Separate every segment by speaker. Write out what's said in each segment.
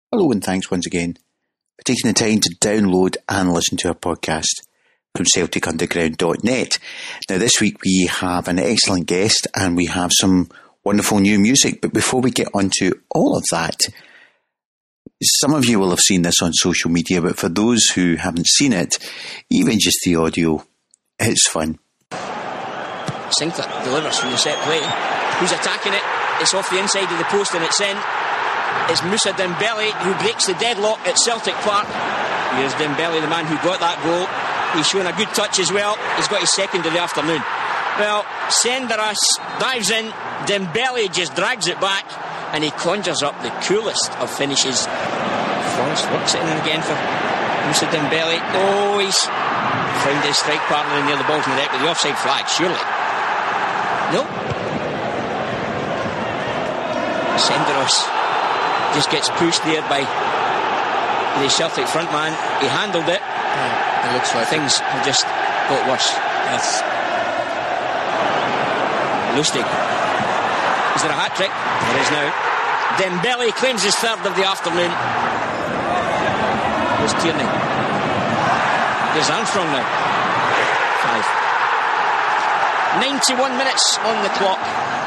Speaker 1: Hello and thanks once again for taking the time to download and listen to our podcast from CelticUnderground.net. Now this week we have an excellent guest and we have some wonderful new music, but before we get onto all of that, some of you will have seen this on social media, but for those who haven't seen it, even just the audio, it's fun.
Speaker 2: Sinclair delivers from the set play. Who's attacking it? It's off the inside of the post and it's in. It's Moussa Dembele who breaks the deadlock at Celtic Park. Here's Dembele, the man who got that goal. He's shown a good touch as well. He's got his second of the afternoon. Well, Senderas dives in. Dembele just drags it back and he conjures up the coolest of finishes. Forrest works it in again for Moussa Dembele. Oh, he's found his strike partner in there. The ball's in the net with the offside flag, surely. No. Senderos just gets pushed there by the Celtic front man. He handled it.
Speaker 3: It looks like
Speaker 2: things have just got worse.
Speaker 3: Yes.
Speaker 2: Lustig. Is there a hat trick? There is now. Dembele claims his third of the afternoon. There's Tierney. There's Armstrong now. 5. 91 minutes on the clock.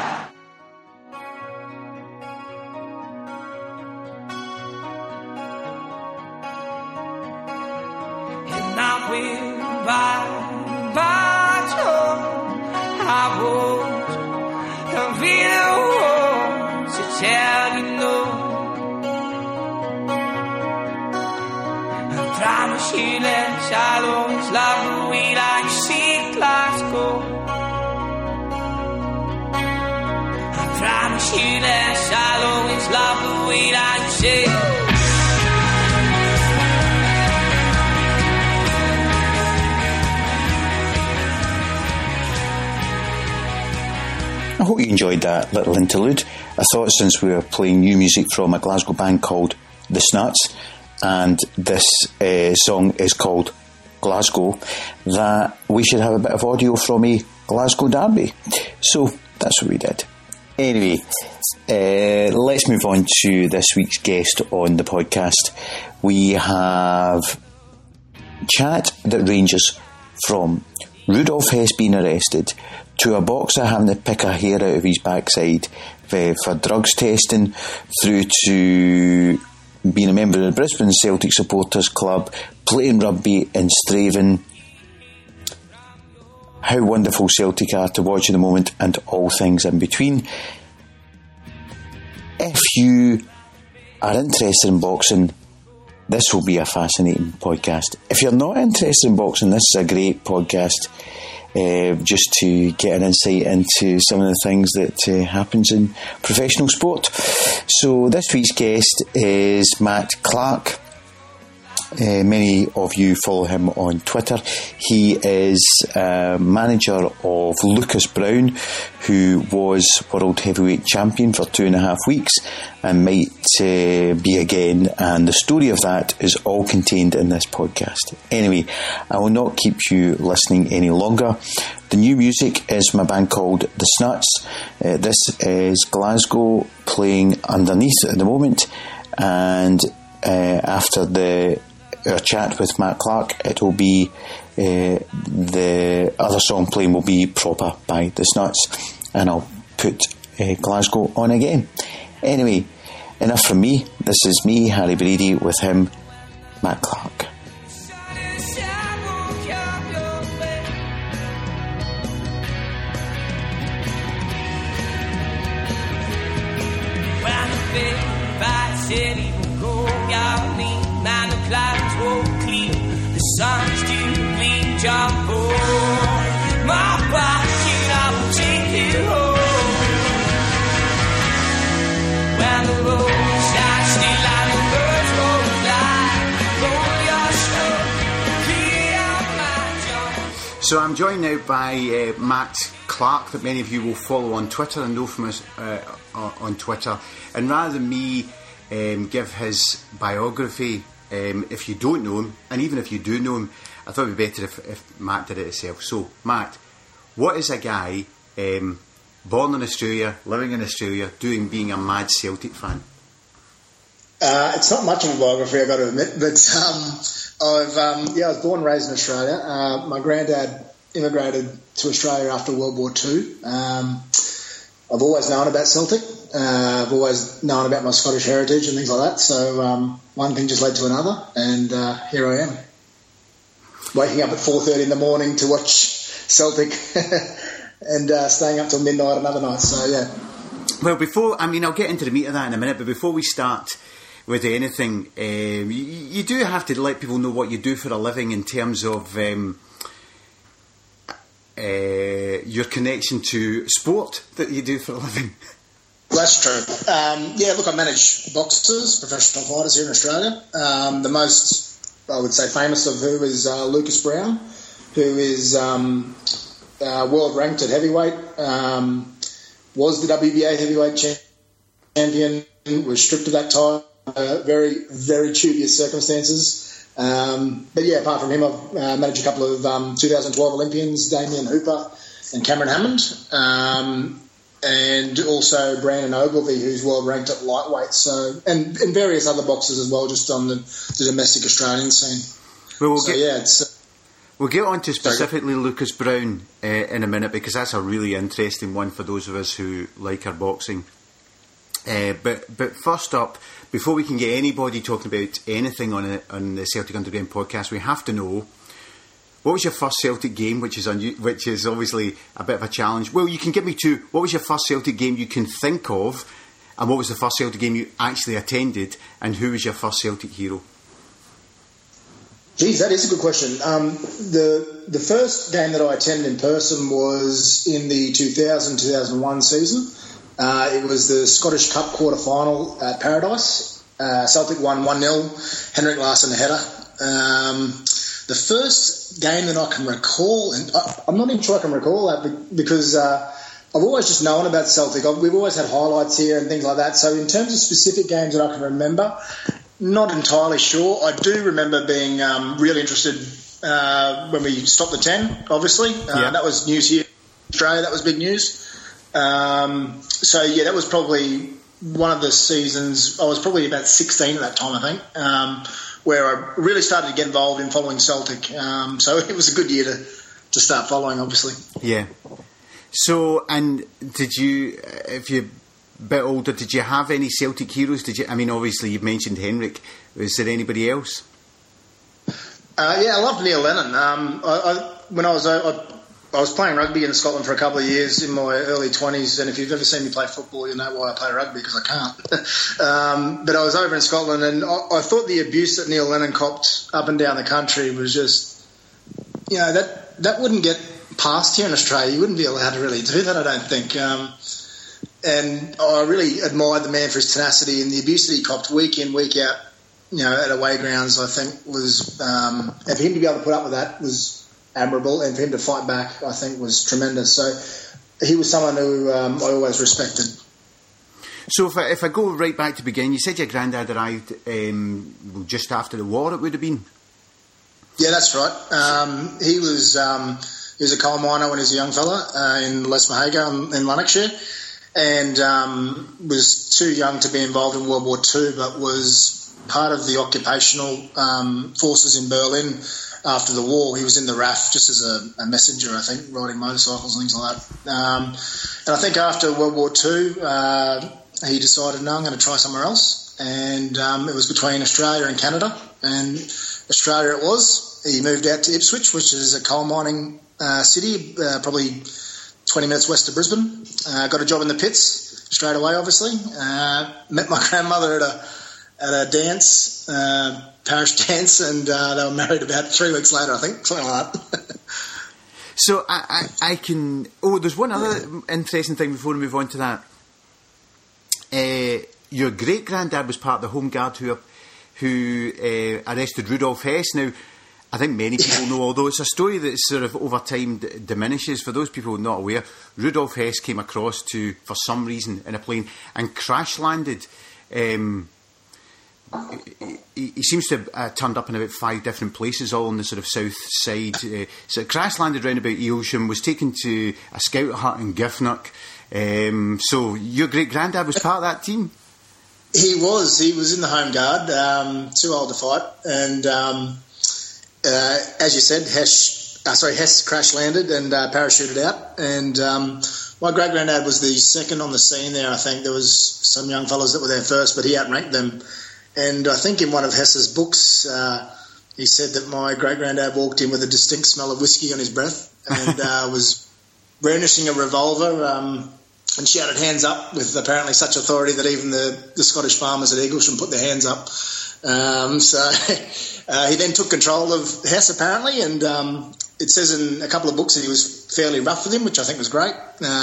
Speaker 1: I hope you enjoyed that little interlude. I thought since we were playing new music from a Glasgow band called The Snuts, and this song is called Glasgow, that we should have a bit of audio from a Glasgow derby. So that's what we did. Anyway, let's move on to this week's guest on the podcast. We have chat that ranges from Rudolf Hess being arrested to a boxer having to pick a hair out of his backside for drugs testing, through to being a member of the Brisbane Celtic Supporters Club, playing rugby in Straven, how wonderful Celtic are to watch at the moment, and all things in between. If you are interested in boxing, this will be a fascinating podcast. If you're not interested in boxing, this is a great podcast, just to get an insight into some of the things that happens in professional sport. So this week's guest is Matt Clark. Many of you follow him on Twitter. He is manager of Lucas Brown, who was World Heavyweight Champion for 2.5 weeks and might be again, and the story of that is all contained in this podcast. Anyway, I will not keep you listening any longer. The new music is my band called The Snuts. This is Glasgow playing Underneath at the moment, and after our chat with Matt Clark, it will be the other song playing will be Proper by The Snuts, and I'll put Glasgow on again. Anyway, enough from me. This is me, Harry Brady, with him, Matt Clark.
Speaker 4: Clouds won't clear, the sun's doing jump on my back, and I will take you home. When the road shines still and the birds won't fly, roll your snow, clear out my jaw.
Speaker 1: So I'm joined now by Matt Clark, that many of you will follow on Twitter and know from us on Twitter. And rather than me give his biography, if you don't know him, and even if you do know him, I thought it would be better if Matt did it himself. So, Matt, what is a guy born in Australia, living in Australia, being a mad Celtic fan?
Speaker 3: It's not much of a biography, I've got to admit, but I was born and raised in Australia. My granddad immigrated to Australia after World War II. I've always known about Celtic. I've always known about my Scottish heritage and things like that. So one thing just led to another, and here I am, waking up at 4:30 in the morning to watch Celtic and staying up till midnight another night. So yeah.
Speaker 1: Well, I'll get into the meat of that in a minute, but before we start with anything, you do have to let people know what you do for a living in terms of your connection to sport that you do for a living.
Speaker 3: That's true. Look, I manage boxers, professional fighters here in Australia. The most, I would say, famous of who is Lucas Brown, who is world ranked at heavyweight, was the WBA heavyweight champion, was stripped of that title, very, very dubious circumstances. Apart from him, I've managed a couple of 2012 Olympians, Damien Hooper and Cameron Hammond, and also Brandon Ogilvie, who's world ranked at lightweight, and various other boxers as well, just on the domestic Australian scene.
Speaker 1: Well, we'll get on to specifically Lucas Brown in a minute, because that's a really interesting one for those of us who like our boxing. But first up, before we can get anybody talking about anything on the Celtic Underground podcast, we have to know, what was your first Celtic game, which is obviously a bit of a challenge. Well, you can give me two. What was your first Celtic game you can think of, and what was the first Celtic game you actually attended, and who was your first Celtic hero?
Speaker 3: Geez, that is a good question. The first game that I attended in person was in the 2000-2001 season. It was the Scottish Cup quarter-final at Paradise. Celtic won 1-0, Henrik Larsson a header. The first game that I can recall, and I'm not even sure I can recall that because I've always just known about Celtic. We've always had highlights here and things like that. So in terms of specific games that I can remember, not entirely sure. I do remember being really interested when we stopped the 10, obviously. That was news here in Australia. That was big news. That was probably one of the seasons. I was probably about 16 at that time, I think, where I really started to get involved in following Celtic. So it was a good year to start following, obviously. Yeah.
Speaker 1: So, and did you, if you're a bit older, did you have any Celtic heroes? Obviously you've mentioned Henrik. Was there anybody else?
Speaker 3: I loved Neil Lennon. When I was playing rugby in Scotland for a couple of years in my early 20s, and if you've ever seen me play football, you know why I play rugby, because I can't. But I was over in Scotland, and I thought the abuse that Neil Lennon copped up and down the country was just, that wouldn't get past here in Australia. You wouldn't be allowed to really do that, I don't think. And I really admired the man for his tenacity, and the abuse that he copped week in, week out, at away grounds, I think was, and for him to be able to put up with that was admirable, and for him to fight back, I think, was tremendous. So he was someone who I always respected.
Speaker 1: So if I go right back to the beginning, you said your granddad arrived just after the war, it would have been?
Speaker 3: Yeah, that's right. He was a coal miner when he was a young fella in Les Mahaga in Lanarkshire, and was too young to be involved in World War II, but was part of the occupational forces in Berlin after the war. He was in the RAF just as a messenger, I think, riding motorcycles and things like that. And I think after World War II, he decided, no, I'm going to try somewhere else. And it was between Australia and Canada. And Australia it was. He moved out to Ipswich, which is a coal mining city, probably 20 minutes west of Brisbane. Got a job in the pits straight away, obviously. Met my grandmother at a dance, parish dance, and they were married about 3 weeks later, I think, something like that.
Speaker 1: So I can... Oh, there's one other interesting thing before we move on to that. Your great-granddad was part of the Home Guard who arrested Rudolf Hess. Now, I think many people know, although it's a story that sort of over time diminishes. For those people not aware, Rudolf Hess came across for some reason, in a plane and crash-landed. He seems to have turned up in about 5 different places, all on the sort of south side. So it crash-landed round about Eilsham, was taken to a scout hut in Giffnock. So your great-granddad was part of that team?
Speaker 3: He was in the home guard, too old to fight, and as you said, Hess crash landed and parachuted out, and my great granddad was the second on the scene there. I think there was some young fellas that were there first, but he outranked them, and I think in one of Hess's books he said that my great granddad walked in with a distinct smell of whiskey on his breath and was brandishing a revolver. And shouted hands up with apparently such authority that even the Scottish farmers at Eaglesham put their hands up. He then took control of Hess apparently, and it says in a couple of books that he was fairly rough with him, which I think was great.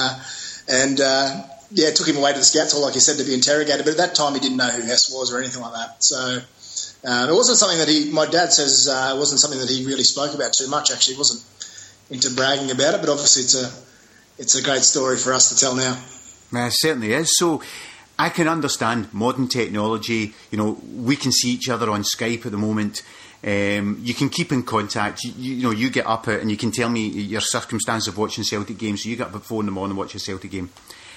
Speaker 3: Took him away to the Scouts Hall, like you said, to be interrogated. But at that time he didn't know who Hess was or anything like that. So it wasn't something that my dad says wasn't something that he really spoke about too much. Actually, he wasn't into bragging about it, but obviously it's a great story for us to tell now.
Speaker 5: It certainly is. So I can understand modern technology. You know, we can see each other on Skype at the moment. You can keep in contact. You get up and you can tell me your circumstance of watching Celtic games. So you get up at 4 a.m. and watch a Celtic game.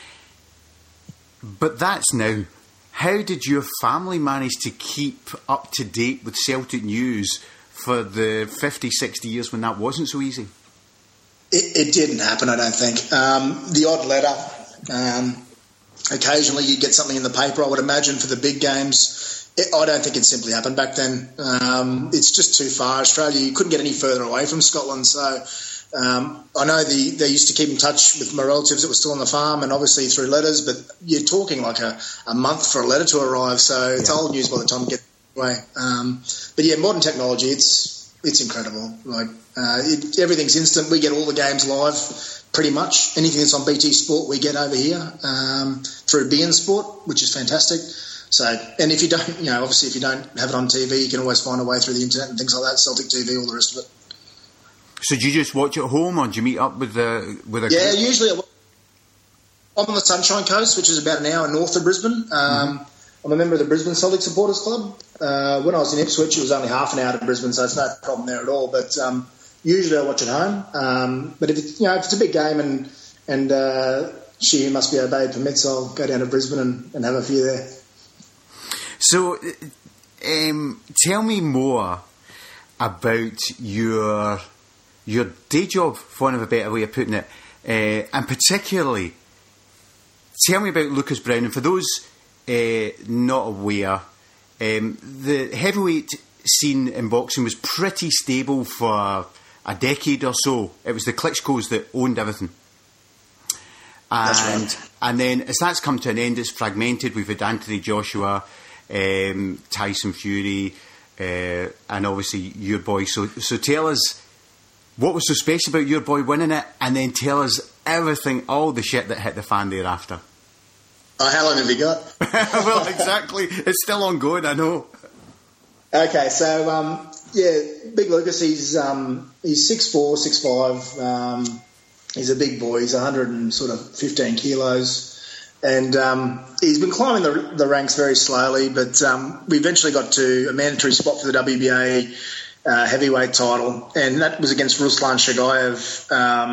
Speaker 5: But that's now. How did your family manage to keep up to date with Celtic news for the 50, 60 years when that wasn't so easy?
Speaker 3: It didn't happen, I don't think. The odd letter, occasionally you'd get something in the paper, I would imagine, for the big games. I don't think it simply happened back then. It's just too far. Australia, you couldn't get any further away from Scotland. So I know they used to keep in touch with my relatives that were still on the farm, and obviously through letters, but you're talking like a month for a letter to arrive. So it's old news by the time you get away. But yeah, modern technology, it's incredible. Like everything's instant. We get all the games live, pretty much. Anything that's on BT Sport, we get over here through beIN Sport, which is fantastic. So, and if you don't, obviously, if you don't have it on TV, you can always find a way through the internet and things like that. Celtic TV, all the rest of it.
Speaker 5: So, do you just watch at home, or do you meet up with a?
Speaker 3: Yeah, usually I'm on the Sunshine Coast, which is about an hour north of Brisbane. I'm a member of the Brisbane Celtic Supporters Club. When I was in Ipswich, it was only half an hour to Brisbane, so it's no problem there at all. But usually I watch at home. But if it's a big game and she who must be obeyed permits, I'll go down to Brisbane and have a few there.
Speaker 5: So, tell me more about your day job, for want of a better way of putting it, and particularly tell me about Lucas Brown. And for those not aware, the heavyweight scene in boxing was pretty stable for a decade or so. It was the Klitschko's that owned everything.
Speaker 3: That's right.
Speaker 5: And then as that's come to an end, it's fragmented. We've had Anthony Joshua, Tyson Fury, and obviously your boy. So tell us what was so special about your boy winning it, and then tell us everything, all the shit that hit the fan thereafter.
Speaker 3: Oh, how long have you got?
Speaker 5: Well, exactly. It's still ongoing, I know.
Speaker 3: Okay, so Big Lucas, he's 6'4", 6'5". He's a big boy. He's 115 kilos. And he's been climbing the ranks very slowly, but we eventually got to a mandatory spot for the WBA heavyweight title, and that was against Ruslan Shagayev.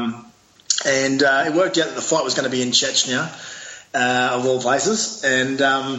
Speaker 3: And it worked out that the fight was going to be in Chechnya, of all places. And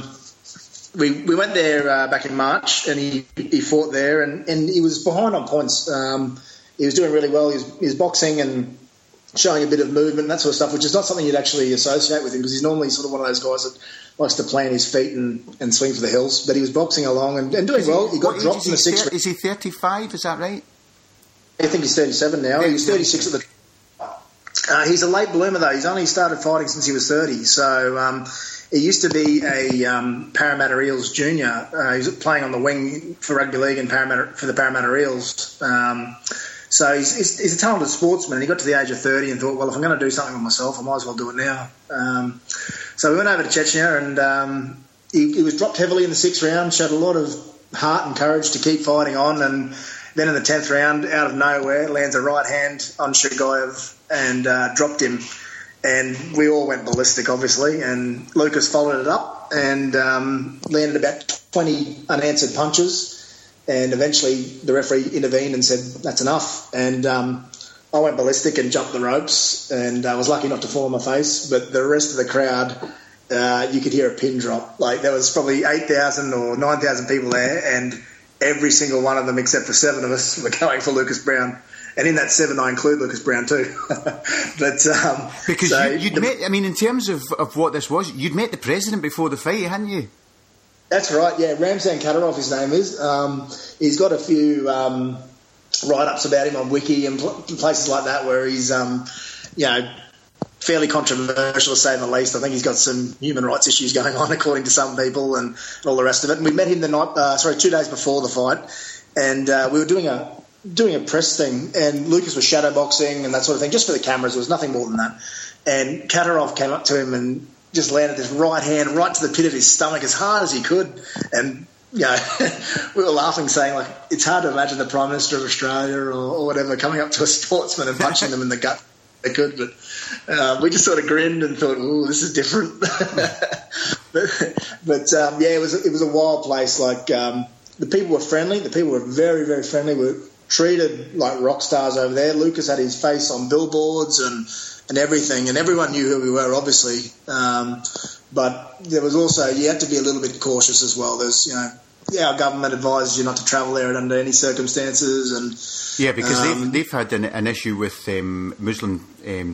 Speaker 3: we went there back in March, and he fought there, and he was behind on points. He was doing really well. He was boxing and showing a bit of movement and that sort of stuff, which is not something you'd actually associate with him, because he's normally sort of one of those guys that likes to plant his feet and swing for the hills. But he was boxing along and doing well. He got dropped in the sixth round.
Speaker 5: Is he 35? Is that right?
Speaker 3: I think he's 37 now. He was 36 at the he's a late bloomer, though. He's only started fighting since he was 30. So he used to be a Parramatta Eels junior. He was playing on the wing for rugby league in for the Parramatta Eels. So he's a talented sportsman. He got to the age of 30 and thought, well, if I'm going to do something with myself, I might as well do it now. So we went over to Chechnya, and he was dropped heavily in the sixth round, showed a lot of heart and courage to keep fighting on, and then in the 10th round, out of nowhere, lands a right hand on Shagayev and dropped him. And we all went ballistic, obviously, and Lucas followed it up and landed about 20 unanswered punches. And eventually the referee intervened and said, that's enough. And I went ballistic and jumped the ropes, and I was lucky not to fall on my face. But the rest of the crowd you could hear a pin drop. Like, there was probably 8,000 or 9,000 people there, and every single one of them, except for 7 of us, were going for Lucas Brown. And in that 7, I include Lucas Brown too. But
Speaker 5: because
Speaker 3: so
Speaker 5: you'd met, I mean, in terms of what this was, you'd met the president before the fight, hadn't you?
Speaker 3: That's right, yeah. Ramzan Kadyrov, his name is. He's got a few write-ups about him on Wiki and places like that where he's, fairly controversial to say the least. I think he's got some human rights issues going on, according to some people, and all the rest of it. And we met him 2 days before the fight, and we were doing a press thing, and Lucas was shadowboxing and that sort of thing, just for the cameras. There was nothing more than that. And Kadyrov came up to him and just landed his right hand right to the pit of his stomach as hard as he could. And, we were laughing, saying, like, it's hard to imagine the Prime Minister of Australia or whatever coming up to a sportsman and punching them in the gut. They could, but we just sort of grinned and thought, "Ooh, this is different." but it was a wild place. Like, the people were friendly. The people were very, very friendly. We were treated like rock stars over there. Lucas had his face on billboards and everything, and everyone knew who we were, obviously. But there was also, you had to be a little bit cautious as well. There's, our government advised you not to travel there under any circumstances, and
Speaker 5: because they've had an issue with Muslim,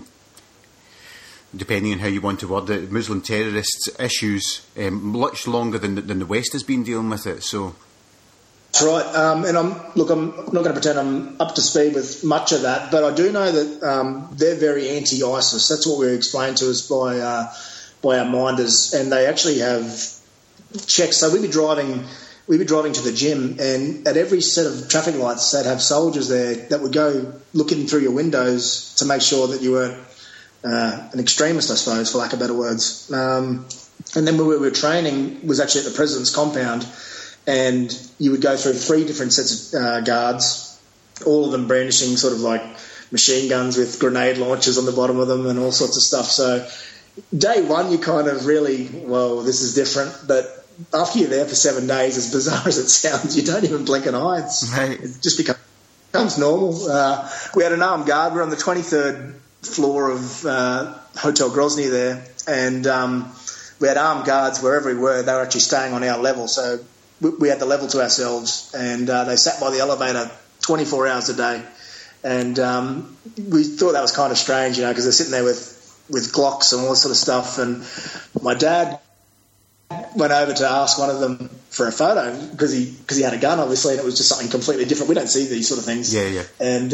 Speaker 5: depending on how you want to word it, Muslim terrorists issues much longer than the West has been dealing with it. So
Speaker 3: that's right. And I'm not going to pretend I'm up to speed with much of that, but I do know that they're very anti-ISIS. That's what we were explained to us by our minders, and they actually have checks. So we'd be driving to the gym, and at every set of traffic lights, they'd have soldiers there that would go looking through your windows to make sure that you weren't an extremist, I suppose, for lack of better words. And then when we were training was actually at the President's compound, and you would go through 3 different sets of guards, all of them brandishing sort of like machine guns with grenade launchers on the bottom of them and all sorts of stuff. So day one, you kind of really, well, this is different, but after you're there for 7 days, as bizarre as it sounds, you don't even blink an eye. It just becomes normal. We had an armed guard. We're on the 23rd floor of Hotel Grozny there, and we had armed guards wherever we were. They were actually staying on our level, so we had the level to ourselves, and they sat by the elevator 24 hours a day. And we thought that was kind of strange, because they're sitting there with Glocks and all this sort of stuff. And my dad went over to ask one of them for a photo because he had a gun, obviously, and it was just something completely different. We don't see these sort of things.
Speaker 5: Yeah.
Speaker 3: And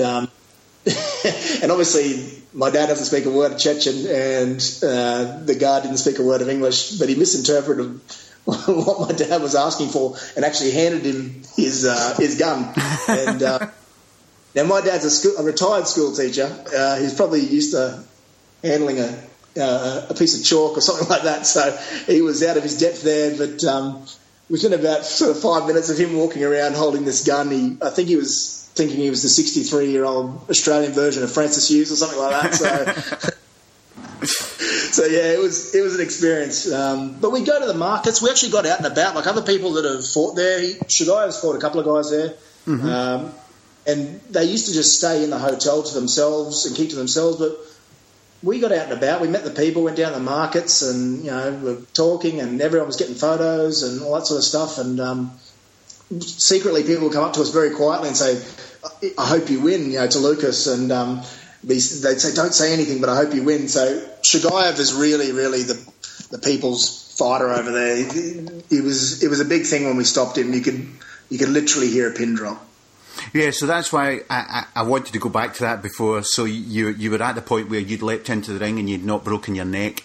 Speaker 3: and obviously my dad doesn't speak a word of Chechen, and the guard didn't speak a word of English, but he misinterpreted what my dad was asking for and actually handed him his gun. And now my dad's a retired school teacher. He's probably used to handling a piece of chalk or something like that, so he was out of his depth there. But within about sort of 5 minutes of him walking around holding this gun, I think he was thinking he was the 63-year-old Australian version of Francis Hughes or something like that. So yeah, it was an experience. But we go to the markets. We actually got out and about, like other people that have fought there. Shugayev's fought a couple of guys there. Mm-hmm. And they used to just stay in the hotel to themselves and keep to themselves, but we got out and about. We met the people, went down to the markets, and we were talking, and everyone was getting photos and all that sort of stuff. And secretly, people would come up to us very quietly and say, "I hope you win," to Lucas, and they'd say, "Don't say anything, but I hope you win." So Shugayev is really, really the people's fighter over there. It was a big thing when we stopped him. You could literally hear a pin drop.
Speaker 5: Yeah, so that's why I wanted to go back to that before. So you were at the point where you'd leapt into the ring and you'd not broken your neck.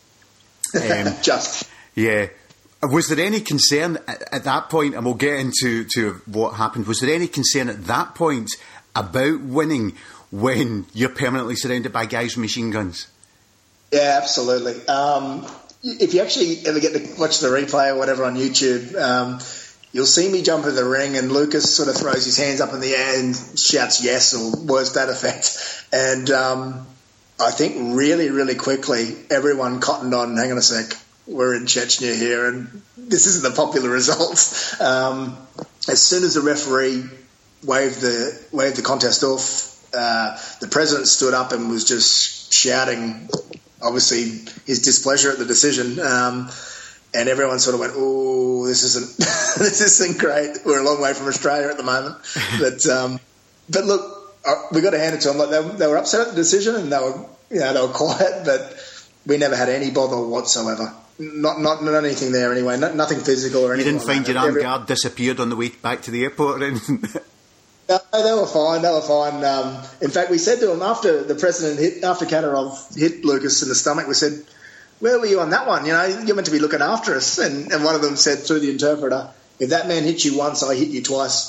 Speaker 3: Just.
Speaker 5: Yeah. Was there any concern at that point, and we'll get into what happened, was there any concern at that point about winning when you're permanently surrounded by guys with machine guns?
Speaker 3: Yeah, absolutely. If you actually ever get to watch the replay or whatever on YouTube, you'll see me jump in the ring and Lucas sort of throws his hands up in the air and shouts yes or words to that effect. And I think really, really quickly everyone cottoned on, hang on a sec, we're in Chechnya here and this isn't the popular result. As soon as the referee waved the contest off, the president stood up and was just shouting obviously his displeasure at the decision. And everyone sort of went, "Oh, this isn't great. We're a long way from Australia at the moment." But look, we got to hand it to them. Like they were upset at the decision, and they were quiet, but we never had any bother whatsoever. Not anything there anyway. Nothing physical or anything.
Speaker 5: You didn't find your armed guard disappeared on the way back to the airport or anything?
Speaker 3: No, they were fine. In fact, we said to them after Kadyrov hit Lucas in the stomach, we said, "Where were you on that one? You're meant to be looking after us." And one of them said through the interpreter, "If that man hit you once, I hit you twice."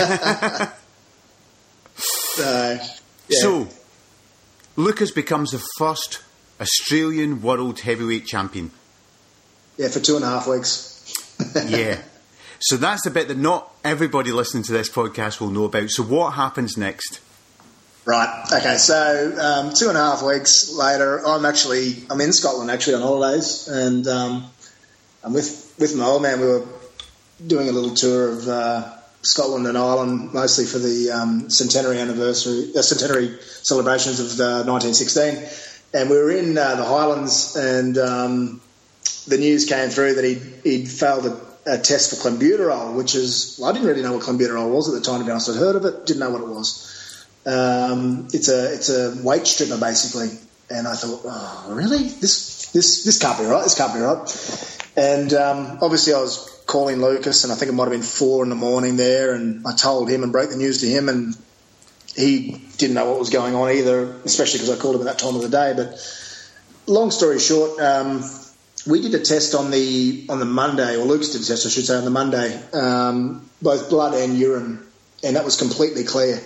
Speaker 5: So, Lucas becomes the first Australian world heavyweight champion.
Speaker 3: Yeah, for 2.5 weeks.
Speaker 5: Yeah. So that's the bit that not everybody listening to this podcast will know about. So what happens next?
Speaker 3: Right. Okay. So 2.5 weeks later, I'm in Scotland actually on holidays, and I'm with my old man. We were doing a little tour of Scotland and Ireland, mostly for the centenary celebrations of 1916, and we were in the Highlands, and the news came through that he'd failed a test for clenbuterol, which is, I didn't really know what clenbuterol was at the time, to be honest. I'd heard of it, didn't know what it was. It's a weight stripper basically, and I thought, oh really? This can't be right. This can't be right. And obviously I was calling Lucas, and I think it might have been 4 a.m. there, and I told him and broke the news to him, and he didn't know what was going on either, especially because I called him at that time of the day. But long story short, we did a test on the Monday, or Lucas did a test, I should say, on the Monday, both blood and urine, and that was completely clear.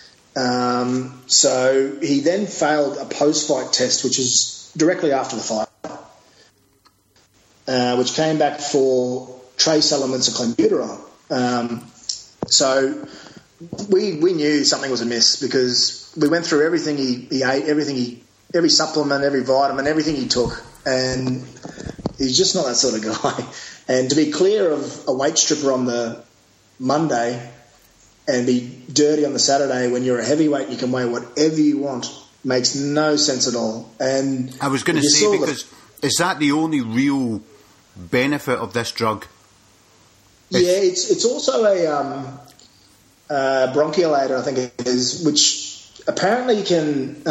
Speaker 3: So he then failed a post-fight test, which is directly after the fight, which came back for trace elements of clenbuterol. So we knew something was amiss, because we went through everything he ate, every supplement, every vitamin, everything he took, and he's just not that sort of guy. And to be clear of a weight stripper on the Monday and be dirty on the Saturday, when you're a heavyweight, you can weigh whatever you want, makes no sense at all. And
Speaker 5: I was going to say, because is that the only real benefit of this drug?
Speaker 3: It's also a bronchiolator, I think it is, which apparently can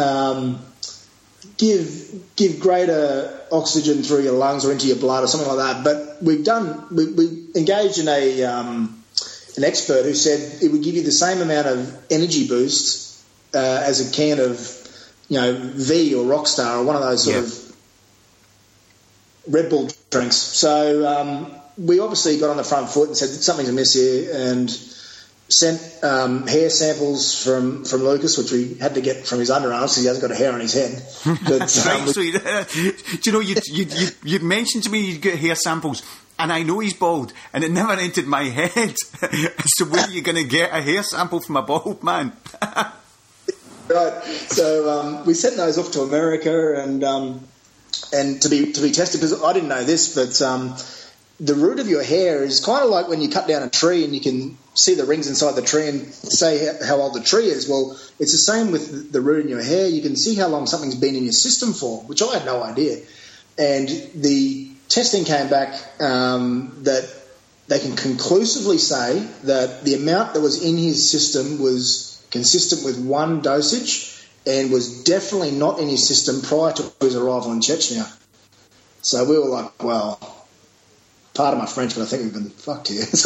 Speaker 3: give greater oxygen through your lungs or into your blood or something like that. But we engaged in an expert who said it would give you the same amount of energy boost as a can of V or Rockstar or one of those sort of Red Bull drinks. So we obviously got on the front foot and said something's amiss here, and sent hair samples from Lucas, which we had to get from his underarms because he hasn't got a hair on his head. But,
Speaker 5: do you know, you mentioned to me you get hair samples, and I know he's bald, and it never entered my head as to where you're going to get a hair sample from a bald man.
Speaker 3: Right. So we sent those off to America and to be tested, because I didn't know this, but the root of your hair is kind of like when you cut down a tree and you can see the rings inside the tree and say how old the tree is. Well, it's the same with the root in your hair. You can see how long something's been in your system for, which I had no idea. And the testing came back that they can conclusively say that the amount that was in his system was consistent with one dosage and was definitely not in his system prior to his arrival in Chechnya. So we were like, well, pardon my French, but I think we've been fucked here. So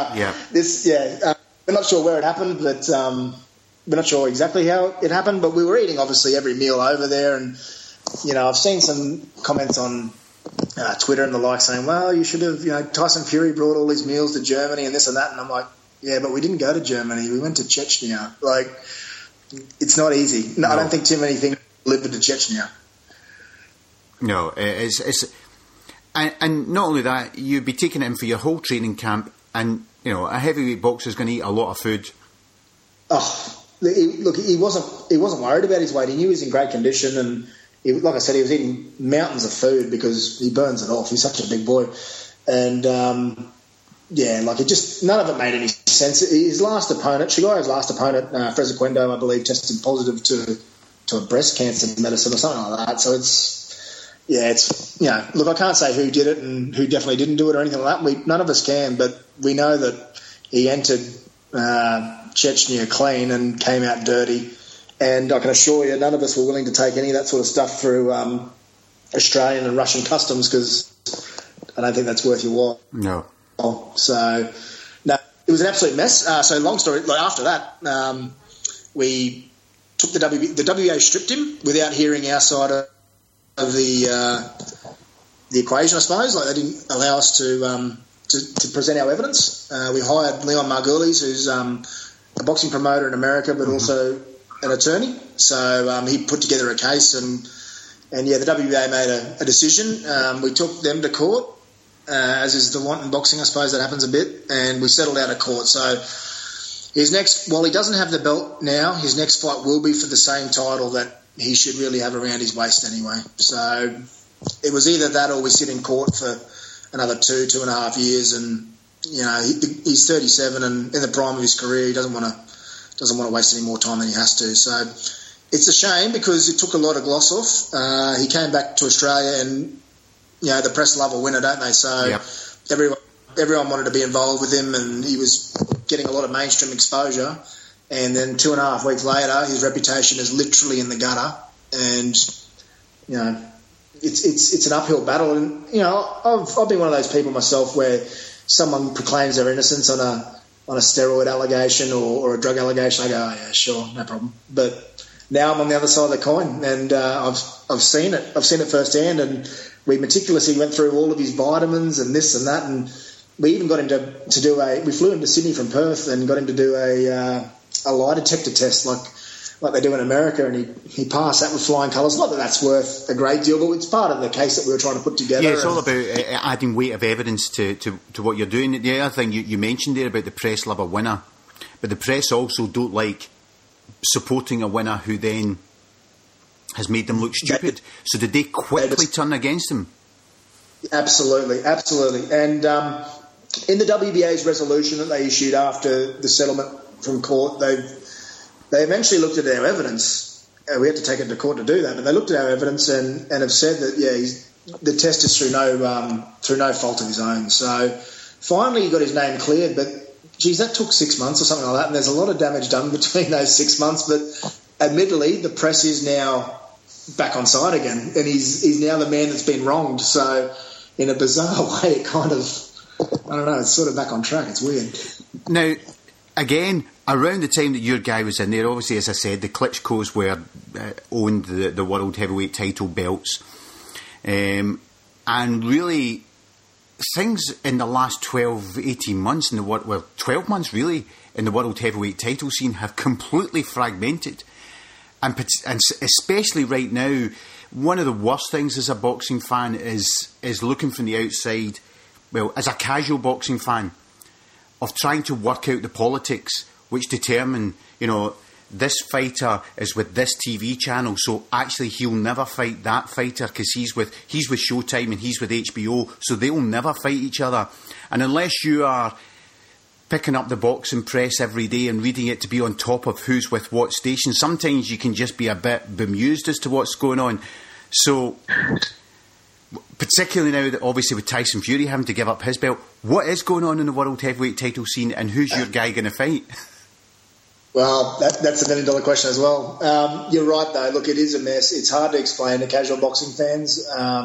Speaker 3: we're not sure where it happened, but we're not sure exactly how it happened. But we were eating obviously every meal over there, and I've seen some comments on Twitter and the like saying, well, you should have, Tyson Fury brought all his meals to Germany and this and that, and I'm like, yeah, but we didn't go to Germany, we went to Chechnya. Like, it's not easy. No. I don't think too many things delivered to Chechnya.
Speaker 5: No, it's and not only that, you'd be taking it in for your whole training camp, and a heavyweight boxer is going to eat a lot of food.
Speaker 3: Oh, look, he wasn't worried about his weight. He knew he was in great condition, and like I said, he was eating mountains of food because he burns it off. He's such a big boy, and none of it made any sense. His last opponent, Chigayo's last opponent, Frezequendo, I believe, tested positive to a breast cancer medicine or something like that. So it's it's, look, I can't say who did it and who definitely didn't do it or anything like that. None of us can, but we know that he entered Chechnya clean and came out dirty. And I can assure you, none of us were willing to take any of that sort of stuff through Australian and Russian customs, because I don't think that's worth your while.
Speaker 5: No.
Speaker 3: So, no, it was an absolute mess. So long story, after that, we took the WA stripped him without hearing our side of the equation, I suppose. They didn't allow us to present our evidence. We hired Leon Margulies, who's a boxing promoter in America, but also an attorney. So he put together a case, and the WBA made a decision. We took them to court, as is the want in boxing, I suppose that happens a bit, and we settled out of court. So his next, while he doesn't have the belt now, his next fight will be for the same title that he should really have around his waist anyway. So it was either that or we sit in court for another 2.5 years, and he's 37 and in the prime of his career. He doesn't want to waste any more time than he has to. So it's a shame, because it took a lot of gloss off. He came back to Australia, and the press love a winner, don't they? So
Speaker 5: yep.
Speaker 3: Everyone wanted to be involved with him, and he was getting a lot of mainstream exposure. And then 2.5 weeks later, his reputation is literally in the gutter, and it's an uphill battle. And I've been one of those people myself where someone proclaims their innocence on a steroid allegation or a drug allegation. I go, oh yeah, sure, no problem. But now I'm on the other side of the coin, and I've seen it. I've seen it firsthand, and we meticulously went through all of his vitamins and this and that, and we even got him to do we flew him to Sydney from Perth and got him to do a lie detector test like they do in America, and he passed that with flying colours. Not that that's worth a great deal, but it's part of the case that we were trying to put together.
Speaker 5: Yeah, it's all about adding weight of evidence to what you're doing. The other thing you mentioned there about the press love a winner, but the press also don't like supporting a winner who then has made them look stupid. So did they quickly turn against him?
Speaker 3: Absolutely. And in the WBA's resolution that they issued after the settlement from court, they eventually looked at our evidence. We had to take it to court to do that, but they looked at our evidence and have said that the test is through no fault of his own. So finally he got his name cleared, but geez, that took 6 months or something like that, and there's a lot of damage done between those 6 months. But admittedly, the press is now back on side again, and he's now the man that's been wronged. So in a bizarre way, it kind of, I don't know, it's sort of back on track. It's weird.
Speaker 5: Now, again, around the time that your guy was in there, obviously, as I said, the Klitschko's owned the world heavyweight title belts. And really, things in the last 12, 18 months, 12 months really, in the world heavyweight title scene have completely fragmented. And especially right now, one of the worst things as a boxing fan is looking from the outside, well, as a casual boxing fan, of trying to work out the politics which determine, this fighter is with this TV channel, so actually he'll never fight that fighter because he's with Showtime and he's with HBO, so they'll never fight each other. And unless you are picking up the boxing press every day and reading it to be on top of who's with what station, sometimes you can just be a bit bemused as to what's going on. So, particularly now that obviously with Tyson Fury having to give up his belt, what is going on in the world heavyweight title scene, and who's your guy going to fight?
Speaker 3: Well, that's $1 million question as well. You're right, though. Look, it is a mess. It's hard to explain to casual boxing fans.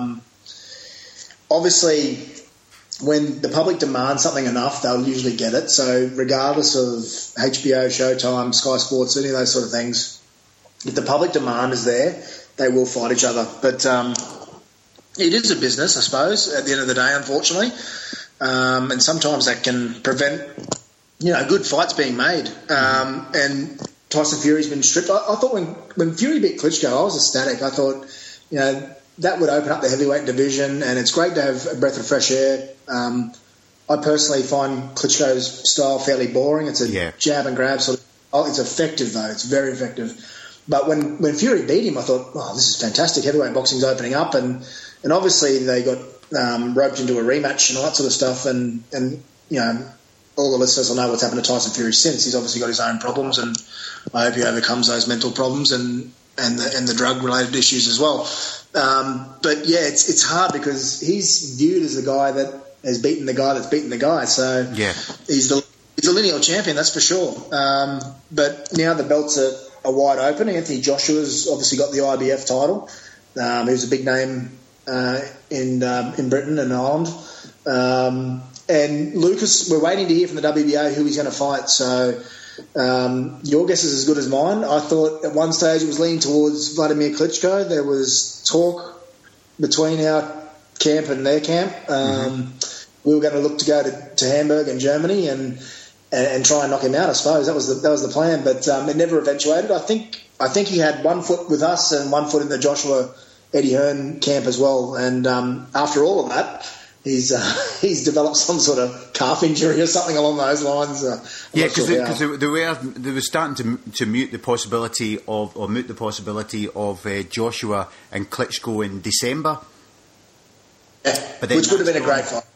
Speaker 3: Obviously, when the public demands something enough, they'll usually get it. So regardless of HBO, Showtime, Sky Sports, any of those sort of things, if the public demand is there, they will fight each other. But it is a business, I suppose, at the end of the day, unfortunately. And sometimes that can prevent, good fights being made. And Tyson Fury's been stripped. I thought when Fury beat Klitschko, I was ecstatic. I thought, that would open up the heavyweight division, and it's great to have a breath of fresh air. I personally find Klitschko's style fairly boring. It's a jab and grab sort of. Oh, it's effective though. It's very effective. But when Fury beat him, I thought, oh, this is fantastic. Heavyweight boxing's opening up, and obviously they got roped into a rematch and all that sort of stuff. And all the listeners will know what's happened to Tyson Fury since. He's obviously got his own problems, and I hope he overcomes those mental problems and and the drug related issues as well. But yeah, it's hard because he's viewed as the guy that has beaten the guy that's beaten the guy. So
Speaker 5: Yeah.
Speaker 3: he's the lineal champion, that's for sure. But now the belts are wide open. Anthony Joshua's obviously got the IBF title. He was a big name in Britain and Ireland. And Lucas, we're waiting to hear from the WBA who he's going to fight. So your guess is as good as mine. I thought at one stage it was leaning towards Vladimir Klitschko. There was talk between our camp and their camp. We were going to look to go to Hamburg and Germany and try and knock him out. I suppose that was the plan, but it never eventuated. I think he had 1 foot with us and 1 foot in the Joshua Eddie Hearn camp as well. And after all of that, he's developed some sort of calf injury or something along those lines.
Speaker 5: Yeah, because they were starting to moot the possibility of Joshua and Klitschko in December.
Speaker 3: Yeah, which would have been a great fight.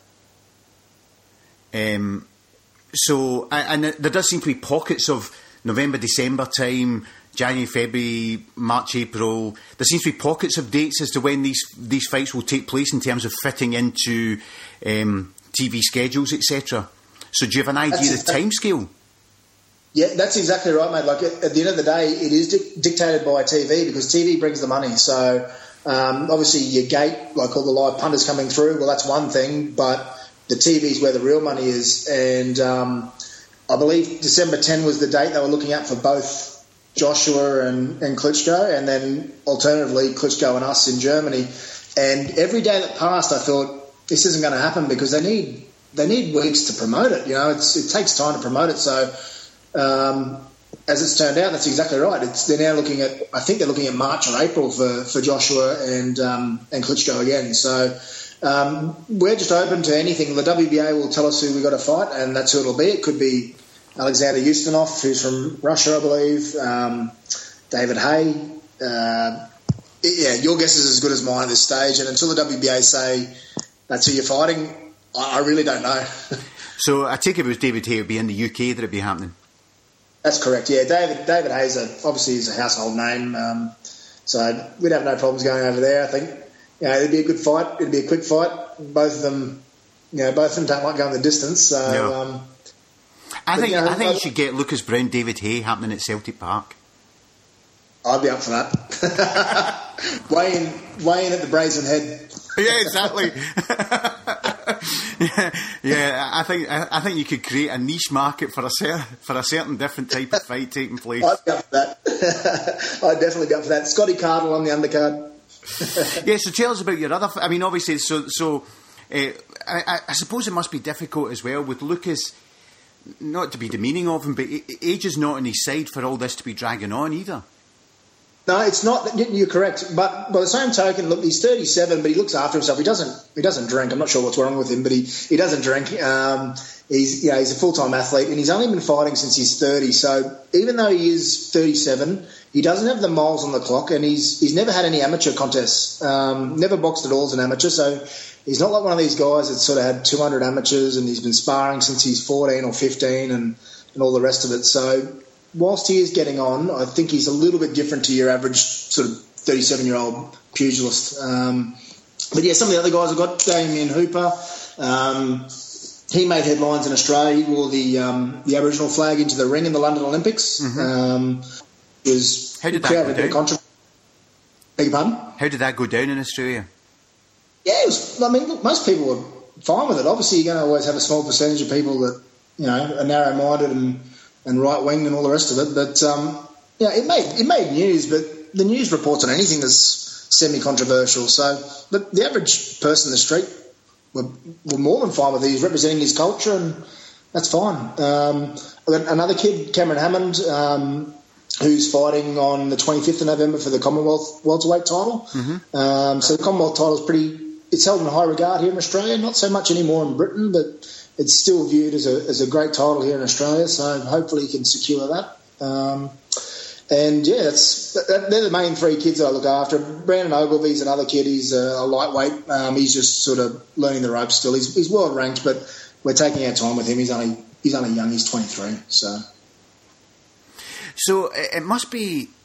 Speaker 5: So there does seem to be pockets of November, December time, January, February, March, April. There seems to be pockets of dates as to when these fights will take place in terms of fitting into TV schedules, etc. So do you have an idea of the timescale?
Speaker 3: Yeah, that's exactly right, mate. Like at the end of the day, it is dictated by TV because TV brings the money. So obviously your gate, like all the live punters coming through, well, that's one thing, but the TV is where the real money is. And I believe December 10 was the date they were looking at for both Joshua and Klitschko, and then alternatively Klitschko and us in Germany. And every day that passed, I thought this isn't going to happen because they need weeks to promote it. You know, it takes time to promote it. So as it's turned out, that's exactly right. They're now looking at, I think they're looking at March or April for Joshua and Klitschko again. So we're just open to anything. The WBA will tell us who we've got to fight, and that's who it'll be. It could be Alexander Ustinov, who's from Russia, I believe, David Hay. Yeah, your guess is as good as mine at this stage. And until the WBA say that's who you're fighting, I really don't know.
Speaker 5: So I take it was David Hay would be in the UK that it'd be happening.
Speaker 3: That's correct. Yeah, David Hay's obviously is a household name, so we'd have no problems going over there. I think it'd be a good fight. It'd be a quick fight. Both of them don't like going the distance. So.
Speaker 5: No. I think you should get Lucas Brown, David Hay happening at Celtic Park.
Speaker 3: I'd be up for that. weigh in at the Brazen Head.
Speaker 5: Yeah, exactly. yeah. I think you could create a niche market for a certain different type of fight taking place.
Speaker 3: I'd be up for that. I'd definitely be up for that. Scotty Cardle on the undercard.
Speaker 5: Yeah. So tell us about your other. I mean, obviously, I suppose it must be difficult as well with Lucas. Not to be demeaning of him, but age is not on his side for all this to be dragging on either.
Speaker 3: No, it's not. You're correct. But by the same token, look, he's 37, but he looks after himself. He doesn't drink. I'm not sure what's wrong with him, but he doesn't drink. He's a full-time athlete, and he's only been fighting since he's 30. So even though he is 37, he doesn't have the miles on the clock, and he's never had any amateur contests. Never boxed at all as an amateur. So he's not like one of these guys that sort of had 200 amateurs, and he's been sparring since he's 14 or 15, and all the rest of it. So whilst he is getting on, I think he's a little bit different to your average sort of 37-year-old pugilist. But yeah, some of the other guys have got Damien Hooper. He made headlines in Australia. He wore the Aboriginal flag into the ring in the London Olympics.
Speaker 5: Mm-hmm. How did that go down?
Speaker 3: Beg your pardon?
Speaker 5: How did that go down in Australia?
Speaker 3: Yeah, look, most people were fine with it. Obviously, you're going to always have a small percentage of people that are narrow-minded and right-winged and all the rest of it. But it made news. But the news reports on anything that's semi-controversial. So the average person in the street were more than fine with it. He's representing his culture, and that's fine. I've got another kid, Cameron Hammond, who's fighting on the 25th of November for the Commonwealth welterweight title. Mm-hmm. So the Commonwealth title is it's held in high regard here in Australia, not so much anymore in Britain, but it's still viewed as a great title here in Australia, so hopefully he can secure that. And yeah, they're the main three kids that I look after. Brandon Ogilvy's another kid. He's a lightweight. He's just sort of learning the ropes still. He's world ranked, but we're taking our time with him. He's only young. He's 23. So
Speaker 5: it must be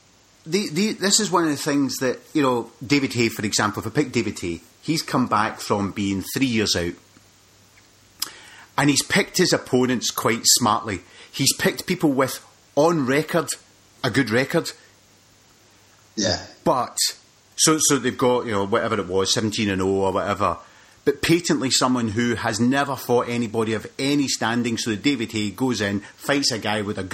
Speaker 5: this is one of the things that, you know, David Hay, for example, if I pick David Hay, he's come back from being 3 years out. And he's picked his opponents quite smartly. He's picked people with, on record, a good record.
Speaker 3: Yeah.
Speaker 5: But, so they've got, you know, whatever it was, 17-0 or whatever. But patently someone who has never fought anybody of any standing. So that David Hay goes in, fights a guy with a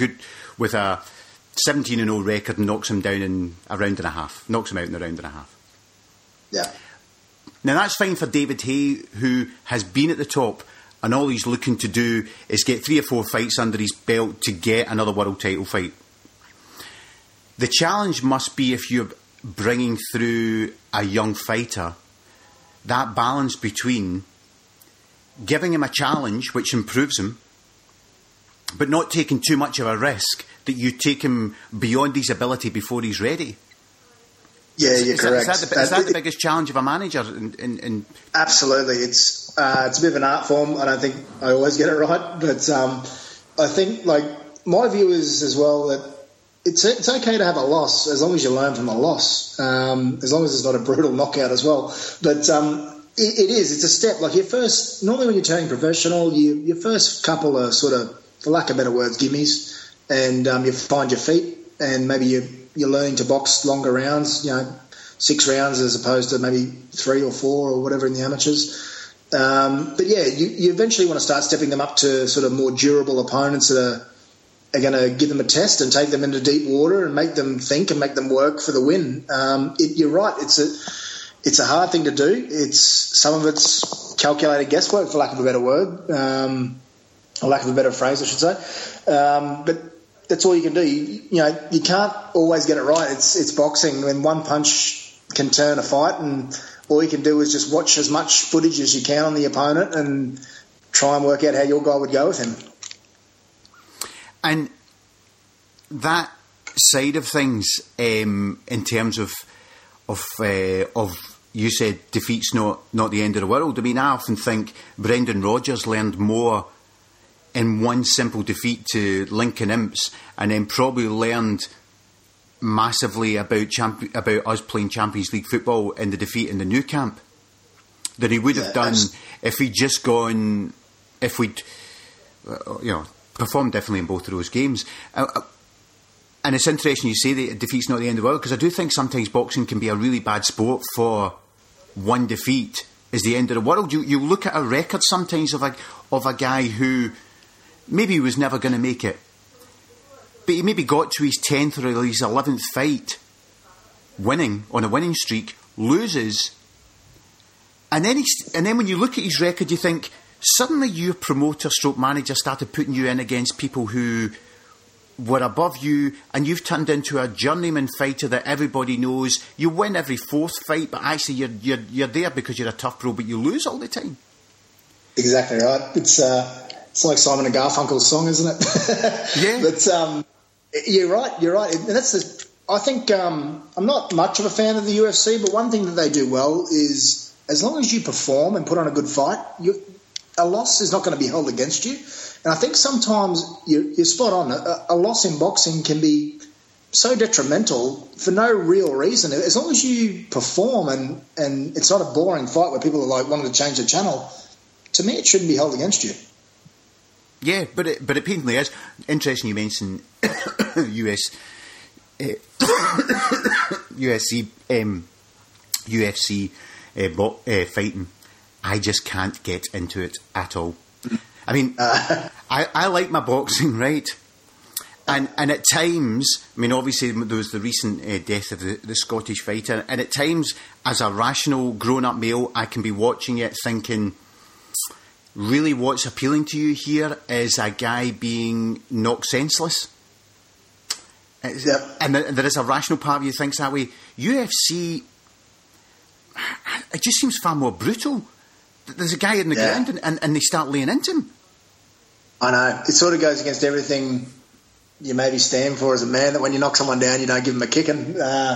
Speaker 5: 17-0 record and knocks him down in a round and a half. Knocks him out in a round and a half.
Speaker 3: Yeah.
Speaker 5: Now that's fine for David Hay, who has been at the top, and all he's looking to do is get 3 or 4 fights under his belt to get another world title fight. The challenge must be, if you're bringing through a young fighter, that balance between giving him a challenge which improves him, but not taking too much of a risk that you take him beyond his ability before he's ready.
Speaker 3: Yeah, you're correct.
Speaker 5: Is that the biggest challenge of a manager? In
Speaker 3: Absolutely. It's a bit of an art form. I don't think I always get it right, but I think, like, my view is as well that it's okay to have a loss as long as you learn from the loss, as long as it's not a brutal knockout as well. But it's a step. Like, normally when you're turning professional, your first couple are sort of, for lack of better words, gimmies, and you find your feet, and maybe you're learning to box longer rounds, 6 rounds as opposed to maybe 3 or 4 or whatever in the amateurs. But yeah, you eventually want to start stepping them up to sort of more durable opponents that are going to give them a test and take them into deep water and make them think and make them work for the win. You're right. It's a hard thing to do. Some of it's calculated guesswork, for lack of a better word, or lack of a better phrase, I should say. But that's all you can do. You can't always get it right. It's boxing. When one punch can turn a fight, and all you can do is just watch as much footage as you can on the opponent and try and work out how your guy would go with him.
Speaker 5: And that side of things, in terms of you said defeat's not the end of the world. I mean, I often think Brendan Rodgers learned more in one simple defeat to Lincoln Imps, and then probably learned massively about us playing Champions League football in the defeat in the Nou Camp than he would have done if he'd just gone, if we'd performed differently in both of those games. And it's interesting you say that defeat's not the end of the world, because I do think sometimes boxing can be a really bad sport for one defeat is the end of the world. You look at a record sometimes of a guy who maybe he was never going to make it, but he maybe got to his 10th or his 11th fight winning, on a winning streak, loses, and then when you look at his record, you think, suddenly your promoter stroke manager started putting you in against people who were above you, and you've turned into a journeyman fighter that everybody knows. You win every 4th fight, but actually you're there because you're a tough pro, but you lose all the time. Exactly
Speaker 3: right. It's like Simon and Garfunkel's song, isn't it?
Speaker 5: Yeah.
Speaker 3: But you're right. And that's I think I'm not much of a fan of the UFC, but one thing that they do well is, as long as you perform and put on a good fight, a loss is not going to be held against you. And I think sometimes you're spot on. A loss in boxing can be so detrimental for no real reason. As long as you perform and it's not a boring fight where people are like wanting to change the channel, to me it shouldn't be held against you.
Speaker 5: Yeah, but it patently is. Interesting you mentioned UFC fighting. I just can't get into it at all. I mean, I like my boxing, right? And at times, I mean, obviously there was the recent death of the Scottish fighter, and at times, as a rational, grown-up male, I can be watching it thinking, really what's appealing to you here is a guy being knocked senseless?
Speaker 3: Yep.
Speaker 5: And there is a rational part of you that thinks that way. UFC, it just seems far more brutal. There's a guy in the ground and they start laying into him.
Speaker 3: I know. It sort of goes against everything you maybe stand for as a man, that when you knock someone down, you don't give them a kicking. I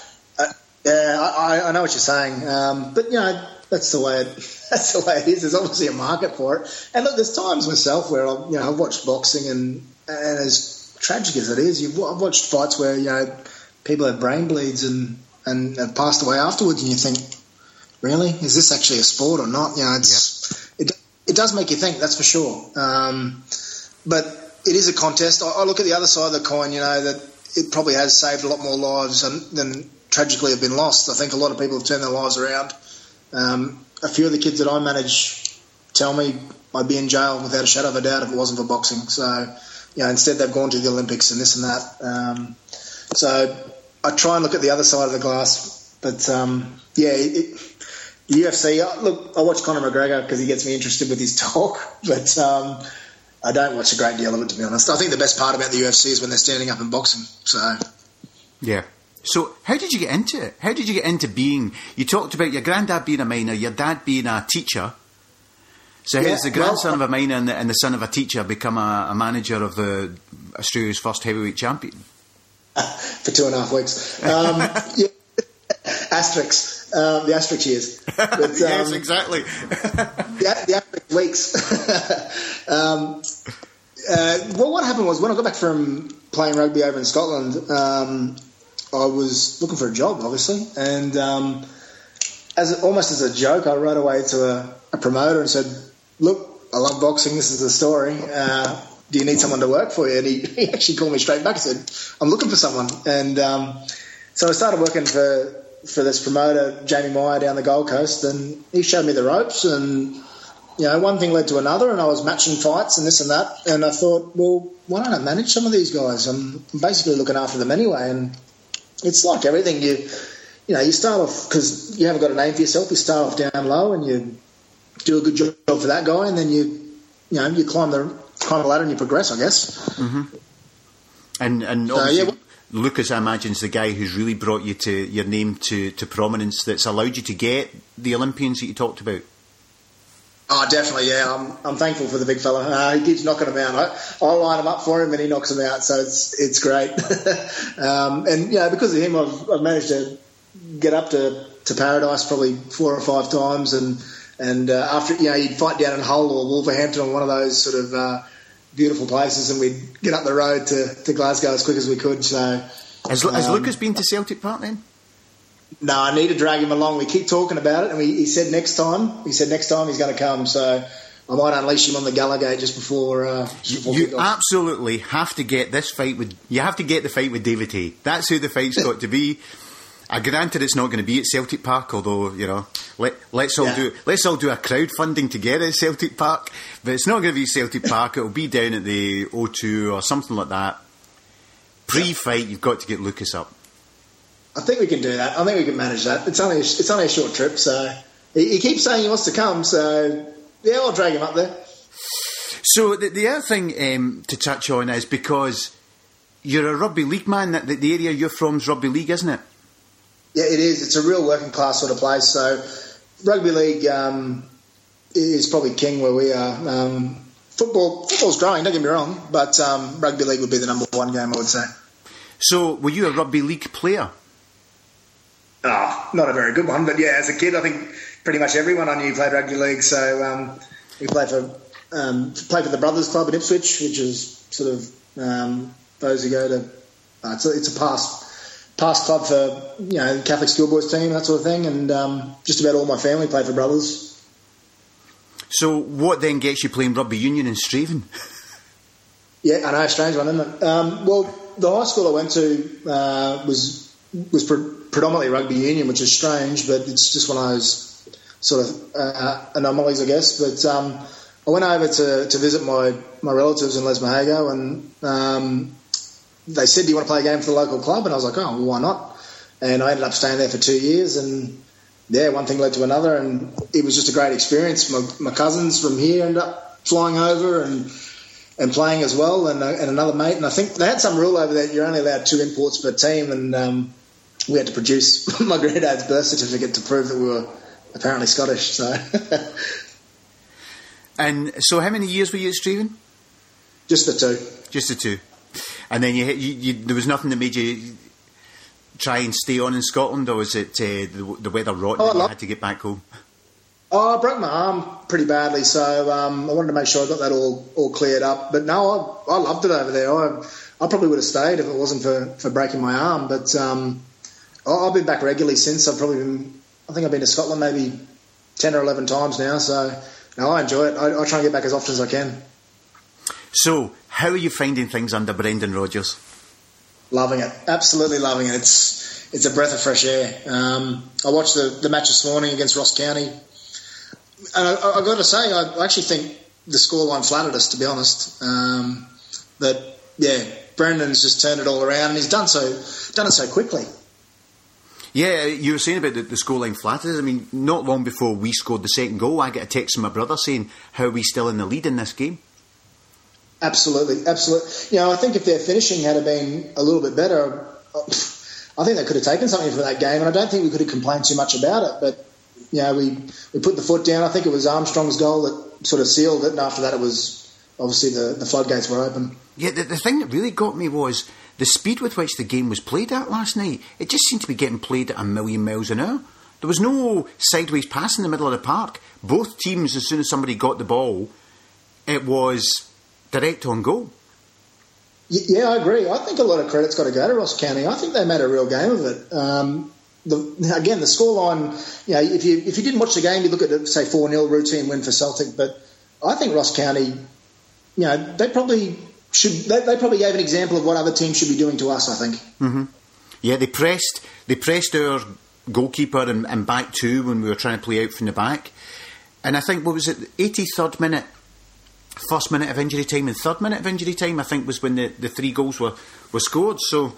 Speaker 3: know what you're saying. But, that's the way it is. There's obviously a market for it. And look, there's times myself where I've watched boxing and as tragic as it is, I've watched fights where, people have brain bleeds and have passed away afterwards, and you think, really, is this actually a sport or not? You know, it does make you think, that's for sure. But it is a contest. I look at the other side of the coin, you know, that it probably has saved a lot more lives than tragically have been lost. I think a lot of people have turned their lives around. A few of the kids that I manage tell me I'd be in jail without a shadow of a doubt if it wasn't for boxing. So, you know, instead they've gone to the Olympics and this and that. So I try and look at the other side of the glass. But, UFC, look, I watch Conor McGregor because he gets me interested with his talk. But I don't watch a great deal of it, to be honest. I think the best part about the UFC is when they're standing up and boxing. So,
Speaker 5: yeah. So how did you get into it? How did you get into being... You talked about your granddad being a miner, your dad being a teacher. So how does the grandson of a miner and the son of a teacher become a manager of the Australia's first heavyweight champion?
Speaker 3: For 2.5 weeks. Asterix. The Asterix years. But,
Speaker 5: yes, exactly.
Speaker 3: the Asterix weeks. Well, what happened was when I got back from playing rugby over in Scotland, I was looking for a job, obviously, and almost as a joke, I wrote away to a promoter and said, "Look, I love boxing. This is the story. Do you need someone to work for you?" And he actually called me straight back and said, "I'm looking for someone." And so I started working for this promoter, Jamie Meyer, down the Gold Coast, and he showed me the ropes, and you know, one thing led to another, and I was matching fights and this and that, and I thought, well, why don't I manage some of these guys? I'm basically looking after them anyway, and it's like everything. You start off, because you haven't got a name for yourself, you start off down low and you do a good job for that guy, and then you climb the ladder and you progress, I guess.
Speaker 5: Mm-hmm. And obviously, Lucas, I imagine, is the guy who's really brought you to your name to prominence, that's allowed you to get the Olympians that you talked about.
Speaker 3: Oh, definitely, yeah. I'm thankful for the big fella. He keeps knocking them out. I line him up for him and he knocks them out, so it's great. And because of him, I've managed to get up to Paradise probably 4 or 5 times, and after you'd fight down in Hull or Wolverhampton or one of those sort of beautiful places, and we'd get up the road to Glasgow as quick as we could. So
Speaker 5: has Lucas been to Celtic Park then?
Speaker 3: No, I need to drag him along. We keep talking about it, and he said next time he's going to come. So I might unleash him on the Gala Gate just before.
Speaker 5: You absolutely have to get this fight with. You have to get the fight with David Hay. That's who the fight's got to be. Granted, it's not going to be at Celtic Park, although let's all do a crowdfunding together at Celtic Park. But it's not going to be Celtic Park. It'll be down at the O2 or something like that. Pre-fight, you've got to get Lucas up.
Speaker 3: I think we can do that. I think we can manage that. It's only a short trip, so he keeps saying he wants to come. So yeah, I'll drag him up there.
Speaker 5: So the other thing to touch on is, because you're a rugby league man. The area you're from is rugby league, isn't it?
Speaker 3: Yeah, it is. It's a real working class sort of place. So rugby league is probably king where we are. Football's growing. Don't get me wrong, but rugby league would be the number one game, I would say. So
Speaker 5: were you a rugby league player?
Speaker 3: Oh, not a very good one, but yeah, as a kid, I think pretty much everyone I knew played rugby league. So we played for the Brothers Club in Ipswich, which is sort of those who go to. It's a past club for the Catholic schoolboys team, that sort of thing, and just about all my family played for Brothers. So
Speaker 5: what then gets you playing rugby union in Straven?
Speaker 3: Yeah, I know, a strange one, isn't it? Well, the high school I went to was predominantly rugby union, which is strange, but it's just one of those sort of anomalies, I guess. But I went over to visit my relatives in Les Mahago, and they said, "Do you want to play a game for the local club?" And I was like, "Oh, well, why not?" And I ended up staying there for 2 years, and yeah, one thing led to another, and it was just a great experience. My cousins from here ended up flying over and playing as well, and another mate. And I think they had some rule over there, you're only allowed 2 imports per team, and we had to produce my granddad's birth certificate to prove that we were apparently Scottish. So,
Speaker 5: and so, how many years were you at Straven?
Speaker 3: Just the 2.
Speaker 5: Just the 2. And then you there was nothing that made you try and stay on in Scotland, or was it the weather rotten and you had to get back home?
Speaker 3: I Oh, I broke my arm pretty badly, so I wanted to make sure I got that all cleared up. But no, I loved it over there. I probably would have stayed if it wasn't for breaking my arm. But I've been back regularly since. I think I've been to Scotland maybe 10 or 11 times now. So no, I enjoy it. I try and get back as often as I can.
Speaker 5: So, how are you finding things under Brendan Rodgers?
Speaker 3: Loving it, absolutely loving it. It's a breath of fresh air. I watched the match this morning against Ross County, and I've got to say, I actually think the scoreline flattered us, to be honest. But yeah, Brendan's just turned it all around, and he's done it so quickly.
Speaker 5: Yeah, you were saying about the scoreline flattered us. I mean, not long before we scored the second goal, I get a text from my brother saying, "How are we still in the lead in this game?"
Speaker 3: Absolutely. You know, I think if their finishing had been a little bit better, I think they could have taken something from that game, and I don't think we could have complained too much about it. But you know, we put the foot down. I think it was Armstrong's goal that sort of sealed it, and after that, it was obviously the floodgates were open.
Speaker 5: Yeah, the thing that really got me was the speed with which the game was played at last night. It just seemed to be getting played at 1,000,000 miles an hour. There was no sideways pass in the middle of the park. Both teams, as soon as somebody got the ball, it was direct on goal.
Speaker 3: Yeah, I agree. I think a lot of credit's got to go to Ross County. I think they made a real game of it. The scoreline, you know, if you didn't watch the game, you look at it, say 4-0 routine win for Celtic. But I think Ross County, you know, they probably gave an example of what other teams should be doing to us, I think.
Speaker 5: Mm-hmm. Yeah, they pressed our goalkeeper and back two when we were trying to play out from the back. And I think, what was it, 83rd minute, first minute of injury time and third minute of injury time, I think, was when the 3 goals were scored. So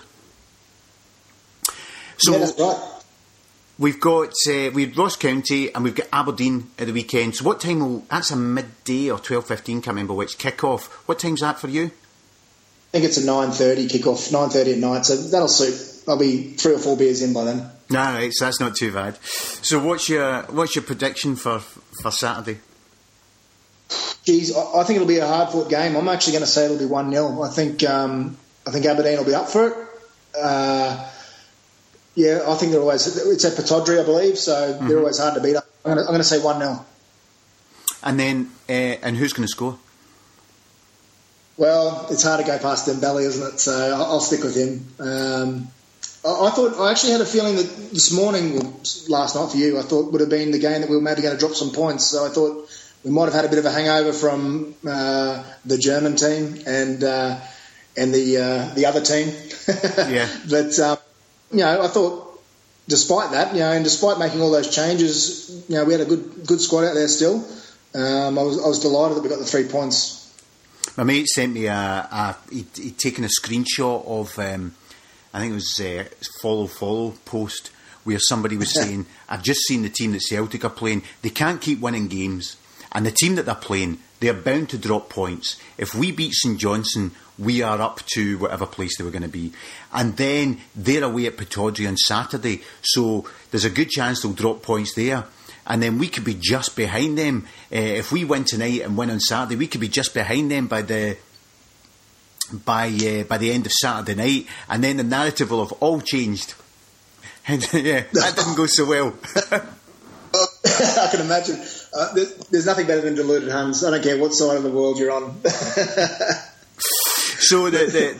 Speaker 3: yeah, that's right.
Speaker 5: We've got Ross County and we've got Aberdeen at the weekend. So what time that's a midday or 12:15, can't remember which, kick-off. What time's that for you?
Speaker 3: I think it's a 9:30 kick-off, 9:30 at night, so that'll suit. I'll be 3 or 4 beers in by then.
Speaker 5: No, right, so that's not too bad. So what's your prediction for Saturday?
Speaker 3: Geez, I think it'll be a hard-fought game. I'm actually going to say it'll be 1-0. I think Aberdeen will be up for it. Yeah, I think it's at Pittodrie, I believe, so they're always hard to beat up. I'm going to say 1-0.
Speaker 5: And then, and who's going to score?
Speaker 3: Well, it's hard to go past Dembele, isn't it? So I'll stick with him. I actually had a feeling that this morning, last night for you, I thought would have been the game that we were maybe going to drop some points. So I thought we might have had a bit of a hangover from the German team and the other team.
Speaker 5: Yeah.
Speaker 3: But you know, I thought, despite that, you know, and despite making all those changes, you know, we had a good squad out there still. I was delighted that we got the 3 points.
Speaker 5: My mate sent me he'd taken a screenshot of I think it was follow post where somebody was saying, I've just seen the team that Celtic are playing. They can't keep winning games, and the team that they're playing, they're bound to drop points. If we beat St Johnstone, we are up to whatever place they were going to be. And then they're away at Pittodrie on Saturday, so there's a good chance they'll drop points there. And then we could be just behind them. If we win tonight and win on Saturday, we could be just behind them by the end of Saturday night. And then the narrative will have all changed. And yeah, that didn't go so well.
Speaker 3: I can imagine. There's nothing better than deluded Huns. I don't care what side of the world you're on.
Speaker 5: So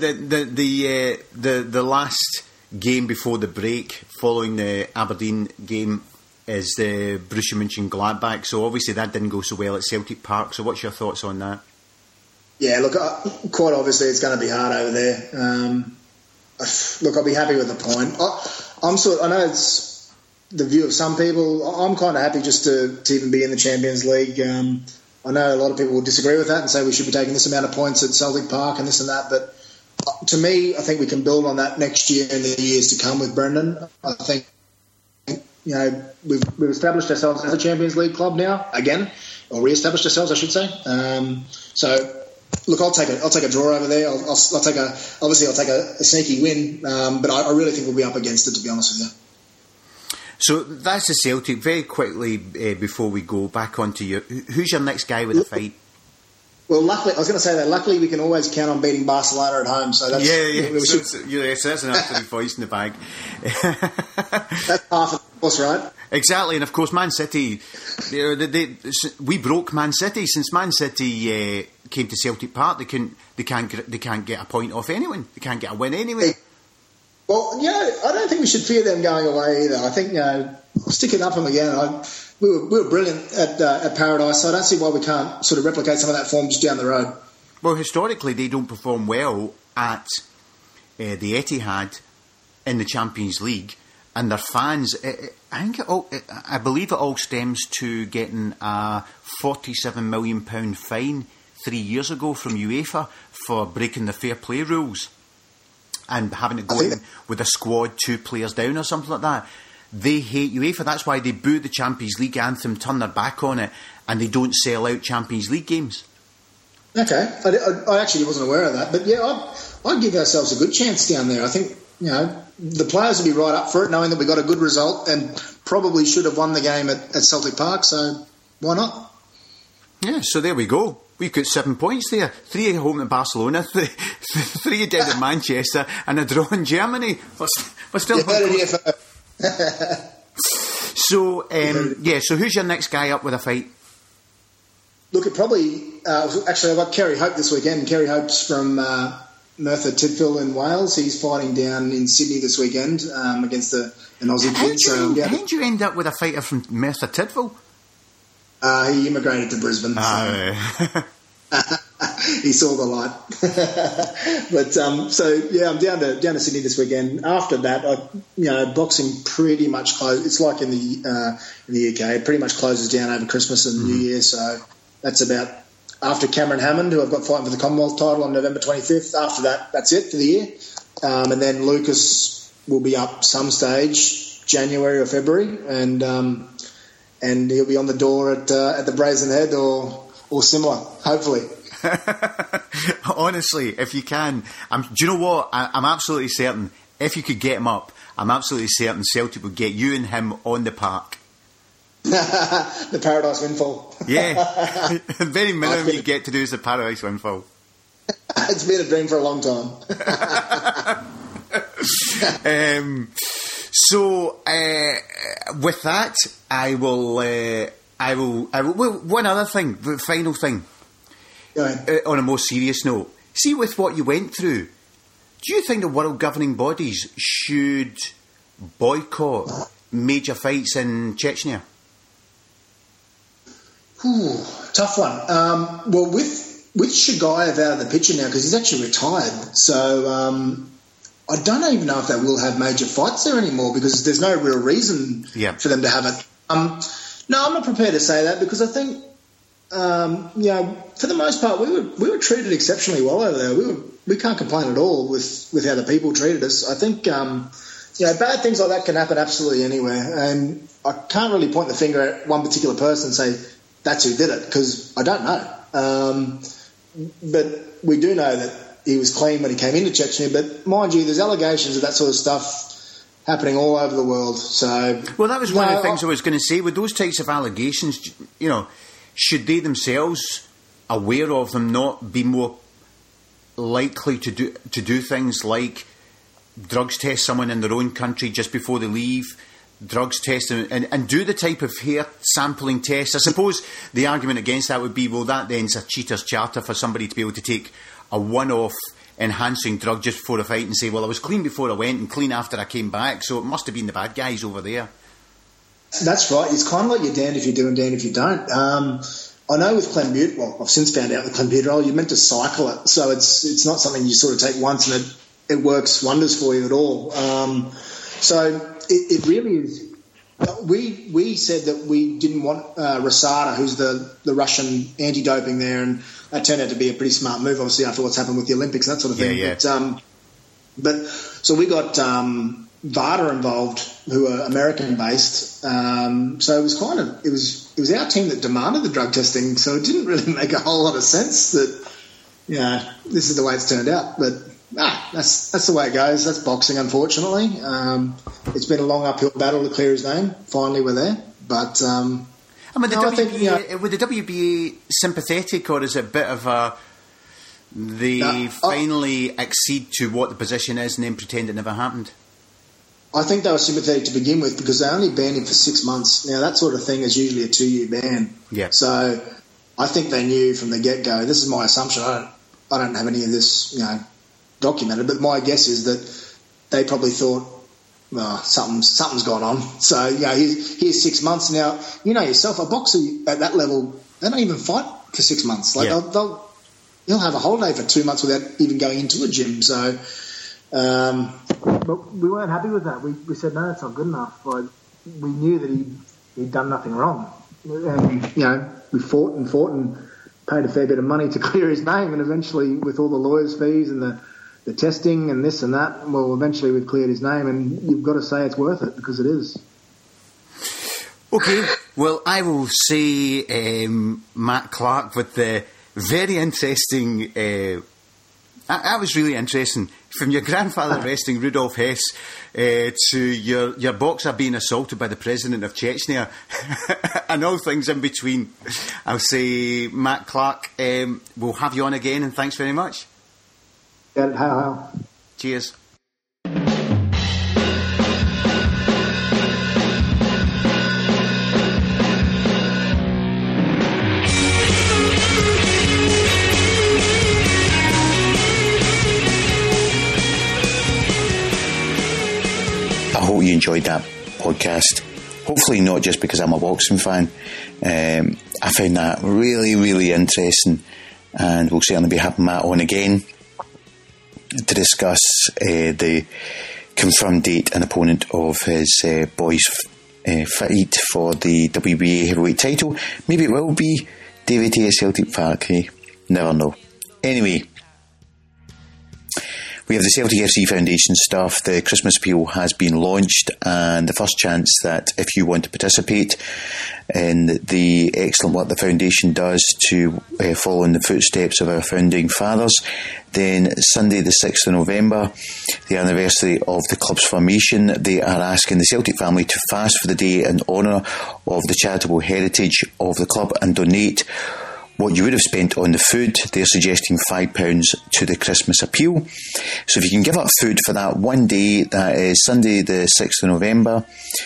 Speaker 5: the last game before the break, following the Aberdeen game, is the Borussia Mönchengladbach. So obviously that didn't go so well at Celtic Park. So what's your thoughts on that?
Speaker 3: Yeah, look, quite obviously it's going to be hard over there. Look, I'll be happy with the point. I know it's the view of some people. I'm kind of happy just to even be in the Champions League. I know a lot of people will disagree with that and say we should be taking this amount of points at Celtic Park and this and that, but to me, I think we can build on that next year and the years to come with Brendan. I think, you know, we've established ourselves as a Champions League club now again, or re-established ourselves, I should say. So, look, I'll take a draw over there. I'll take a sneaky win, but I really think we'll be up against it, to be honest with you.
Speaker 5: So that's the Celtic. Very quickly before we go back onto who's your next guy with a fight?
Speaker 3: Well, luckily, I was going to say that. Luckily, we can always count on beating Barcelona at home. So that's
Speaker 5: So that's an absolute voice in the bag.
Speaker 3: That's half of the course, right?
Speaker 5: Exactly, and of course, Man City. We broke Man City since Man City came to Celtic Park. They can't get a point off anyone. They can't get a win anyway.
Speaker 3: Well, I don't think we should fear them going away either. I think sticking up them again. We were brilliant at Paradise, so I don't see why we can't sort of replicate some of that form just down the road.
Speaker 5: Well, historically, they don't perform well at the Etihad in the Champions League, and their fans. I believe it all stems to getting a £47 million fine 3 years ago from UEFA for breaking the fair play rules and having to go in with a squad 2 players down or something like that. They hate UEFA. That's why they boo the Champions League anthem, turn their back on it, and they don't sell out Champions League games.
Speaker 3: Okay, I actually wasn't aware of that, but I'd give ourselves a good chance down there. I think the players will be right up for it, knowing that we got a good result and probably should have won the game at Celtic Park. So why not? Yeah.
Speaker 5: So there we go. We've got 7 points there. 3 at home at Barcelona, 3 down at Manchester, and a draw in Germany. We're still. So so who's your next guy up with a fight?
Speaker 3: Look, it probably actually I've got Kerry Hope this weekend. Kerry Hope's from Merthyr Tydfil in Wales. He's fighting down in Sydney this weekend against an Aussie kid.
Speaker 5: How did you end up with a fighter from Merthyr Tydfil?
Speaker 3: He immigrated to Brisbane. He saw the light. But I'm down to Sydney this weekend. After that, boxing pretty much closes. It's like in the UK, it pretty much closes down over Christmas and New Year. So that's about after Cameron Hammond, who I've got fighting for the Commonwealth title on November 25th. After that, that's it for the year. And then Lucas will be up some stage, January or February, and he'll be on the door at the Brazen Head or similar, hopefully.
Speaker 5: Honestly, if you can, do you know what? I'm absolutely certain. If you could get him up, I'm absolutely certain Celtic would get you and him on the park.
Speaker 3: The Paradise Windfall.
Speaker 5: Yeah, the very minimum you get to do is the Paradise Windfall.
Speaker 3: It's been a dream for a long time.
Speaker 5: With that, I will. One other thing, the final thing. On a more serious note, see with what you went through, do you think the world governing bodies should boycott major fights in Chechnya?
Speaker 3: Tough one. Well, with Shagayev out of the picture now, because he's actually retired, so I don't even know if they will have major fights there anymore because there's no real reason for them to have it. No, I'm not prepared to say that because I think, for the most part, we were treated exceptionally well over there. We can't complain at all with how the people treated us. I think, bad things like that can happen absolutely anywhere, and I can't really point the finger at one particular person and say that's who did it because I don't know. But we do know that he was clean when he came into Chechnya. But mind you, there's allegations of that sort of stuff happening all over the world. So,
Speaker 5: well, that was one of the things I was going to say. With those types of allegations, should they themselves, aware of them, not be more likely to do things like drugs test someone in their own country just before they leave, drugs test them, and do the type of hair sampling test? I suppose the argument against that would be, well, that then's a cheater's charter for somebody to be able to take a one-off enhancing drug just before a fight and say, well, I was clean before I went and clean after I came back, so it must have been the bad guys over there.
Speaker 3: That's right. It's kind of like you're damned if you do and damned if you don't. I know with clenbuterol, well, I've since found out with clenbuterol, you're meant to cycle it, so it's not something you sort of take once and it works wonders for you at all. So it really is. We said that we didn't want Rosada, who's the Russian anti-doping there, and that turned out to be a pretty smart move, obviously, after what's happened with the Olympics and that sort of thing. Yeah. But so we got VADA involved, who are American-based. So it was it was our team that demanded the drug testing, so it didn't really make a whole lot of sense that, this is the way it's turned out. But that's the way it goes. That's boxing, unfortunately. It's been a long uphill battle to clear his name. Finally, we're there. But
Speaker 5: And would the,
Speaker 3: No, I
Speaker 5: WBA,
Speaker 3: think, yeah.
Speaker 5: would the WBA sympathetic, or is it a bit of a they finally accede to what the position is and then pretend it never happened?
Speaker 3: I think they were sympathetic to begin with because they only banned him for 6 months. Now, that sort of thing is usually a 2-year ban.
Speaker 5: Yeah.
Speaker 3: So I think they knew from the get-go. This is my assumption. I don't have any of this, documented, but my guess is that they probably thought, well, something's gone on. So, here's 6 months. Now, you know yourself, a boxer at that level, they don't even fight for 6 months. Like, they'll have a holiday for 2 months without even going into a gym. So,
Speaker 6: but we weren't happy with that. We said, no, that's not good enough. Like, we knew that he'd done nothing wrong. And, we fought and paid a fair bit of money to clear his name. And eventually, with all the lawyers' fees and the testing and this and that, well, eventually we've cleared his name. And you've got to say it's worth it because it is.
Speaker 5: Okay, well, I will say Matt Clark with the very interesting... that was really interesting. From your grandfather arresting Rudolf Hess to your boxer being assaulted by the president of Chechnya and all things in between. I'll say, Matt Clark, we'll have you on again, and thanks very much.
Speaker 6: Yeah, how.
Speaker 5: Cheers.
Speaker 1: I hope you enjoyed that podcast. Hopefully not just because I'm a boxing fan. I found that really, really interesting, and we'll certainly be having Matt on again to discuss the confirmed date and opponent of his boys' fight for the WBA heavyweight title. Maybe it will be David Hay at Celtic Park. Never know. Anyway, we have the Celtic FC Foundation stuff. The Christmas appeal has been launched, and the first chance that if you want to participate in the excellent work the foundation does to follow in the footsteps of our founding fathers, then Sunday the 6th of November, the anniversary of the club's formation, they are asking the Celtic family to fast for the day in honour of the charitable heritage of the club and donate what you would have spent on the food. They're suggesting £5 to the Christmas appeal. So if you can give up food for that one day, that is Sunday the 6th of November,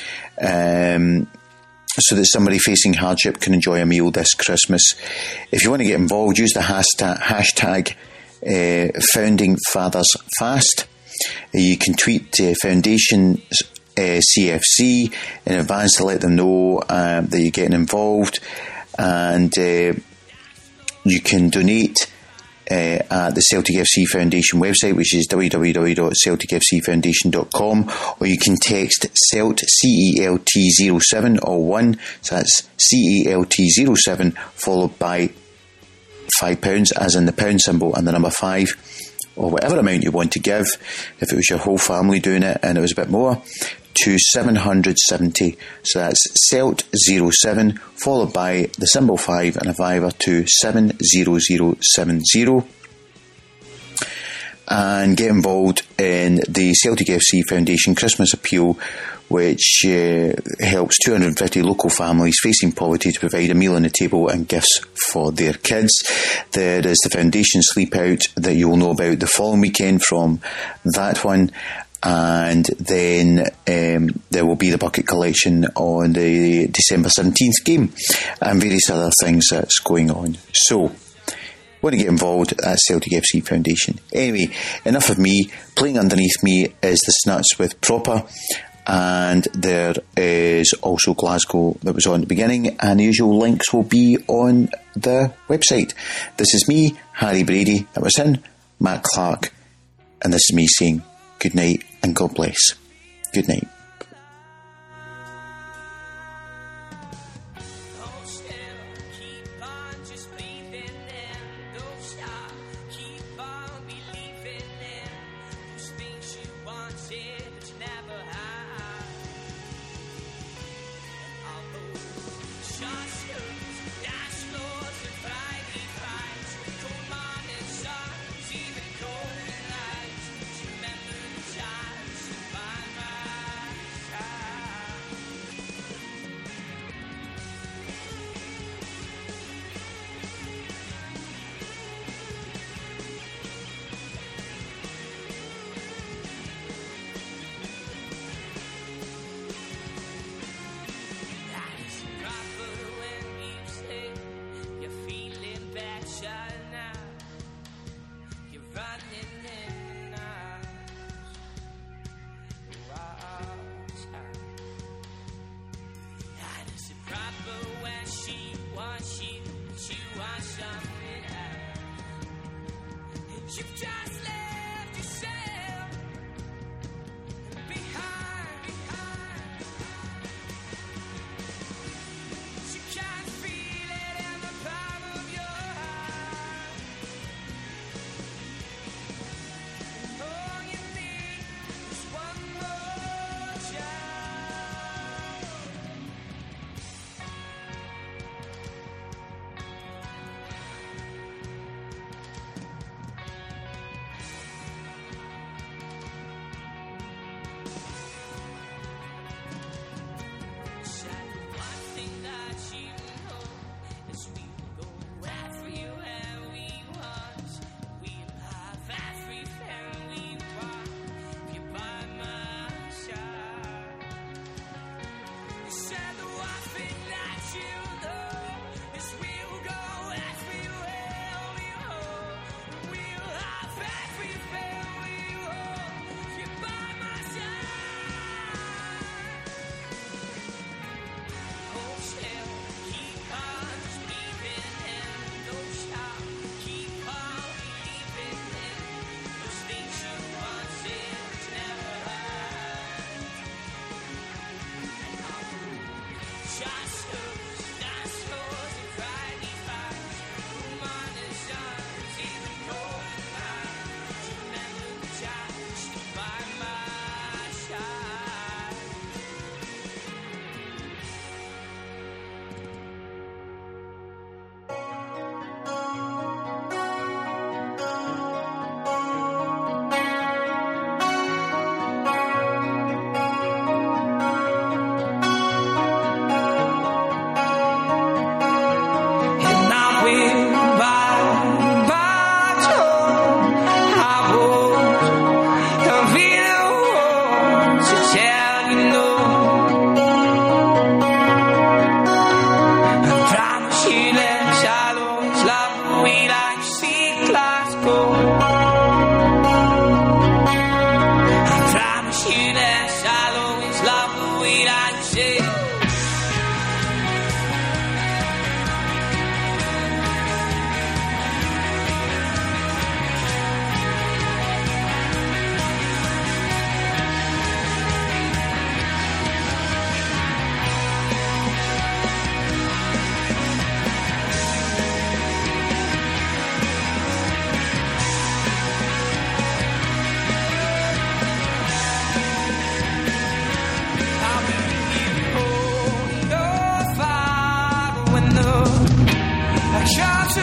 Speaker 1: so that somebody facing hardship can enjoy a meal this Christmas. If you want to get involved, use the hashtag Founding Fathers Fast. You can tweet Foundation CFC in advance to let them know that you're getting involved, and you can donate at the Celtic FC Foundation website, which is www.celticfcfoundation.com, or you can text CELT, CELT07, or 1, so that's CELT07 followed by £5, as in the pound symbol and the number 5, or whatever amount you want to give. If it was your whole family doing it and it was a bit more, to 770. So that's CELT07 followed by the symbol 5 and a fiver to 70070. And get involved in the Celtic FC Foundation Christmas appeal, which helps 250 local families facing poverty to provide a meal on the table and gifts for their kids. There is the Foundation Sleep Out that you will know about the following weekend from that one. And then there will be the bucket collection on the December 17th game and various other things that's going on. So, want to get involved at Celtic FC Foundation. Anyway, enough of me. Playing underneath me is the Snuts with Proper, and there is also Glasgow that was on at the beginning, and the usual links will be on the website. This is me, Harry Brady. That was him, Matt Clark, and this is me saying good night and God bless. Good night.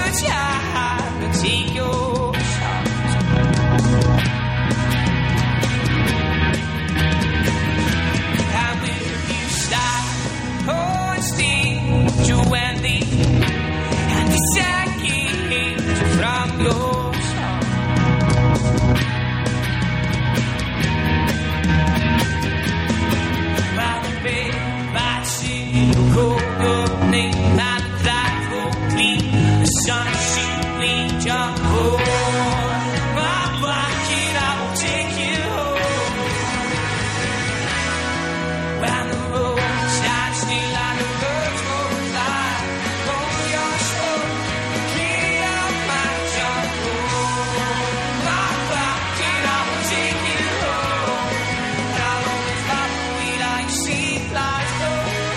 Speaker 4: time to take your shots. And will you stop hosting Joanne and disengage from your song? By the bed, by sea, cold opening, and the clouds will clean. The sun simply jump over my blanket. I will take you home. When the road stands still and the birds go fly over your soul, clear out my jump over my blanket. I will take you home. And I'll always love the way that you see flies go.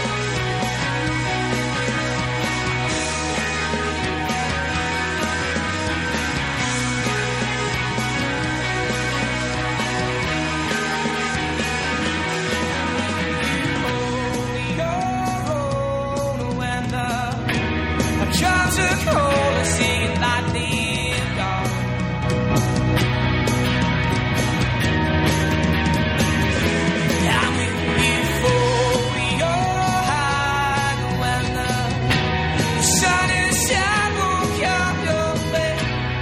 Speaker 4: Comes a cold and singing like the dog. And before your hide when the sun is down, will come your way.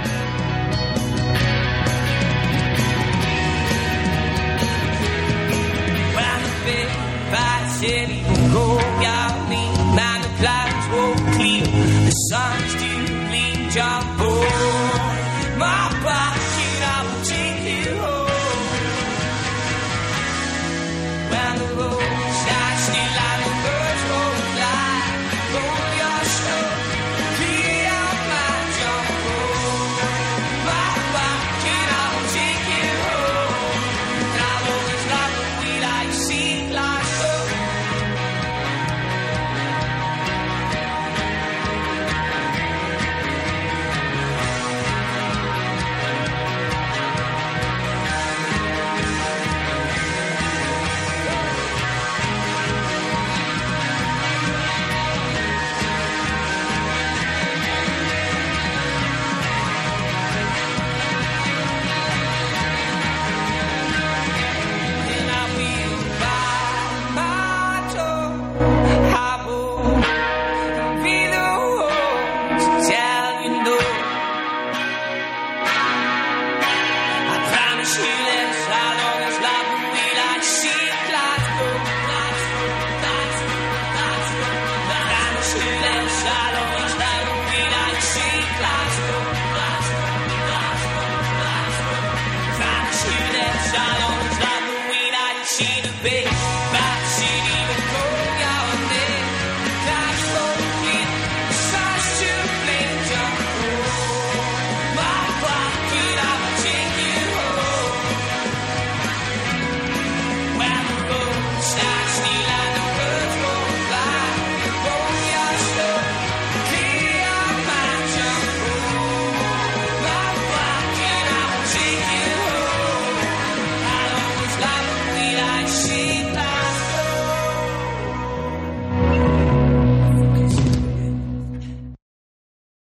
Speaker 4: When the big bad city will go out, and the clouds will clear. The sun's still clean, jump over my pocket. I will take you home. When the road stands still and the birds go fly over your show, clear out my jump over my pocket. I will take you home. And I'll always love the way that you see flies go. And I will buy my toe. I will be the one to tell you no. I promise you this, I'll always love the way that you see flies go. I promise you this, I'll always love the way that you see flies go. Promise you this, I'll always love the way that you see the big.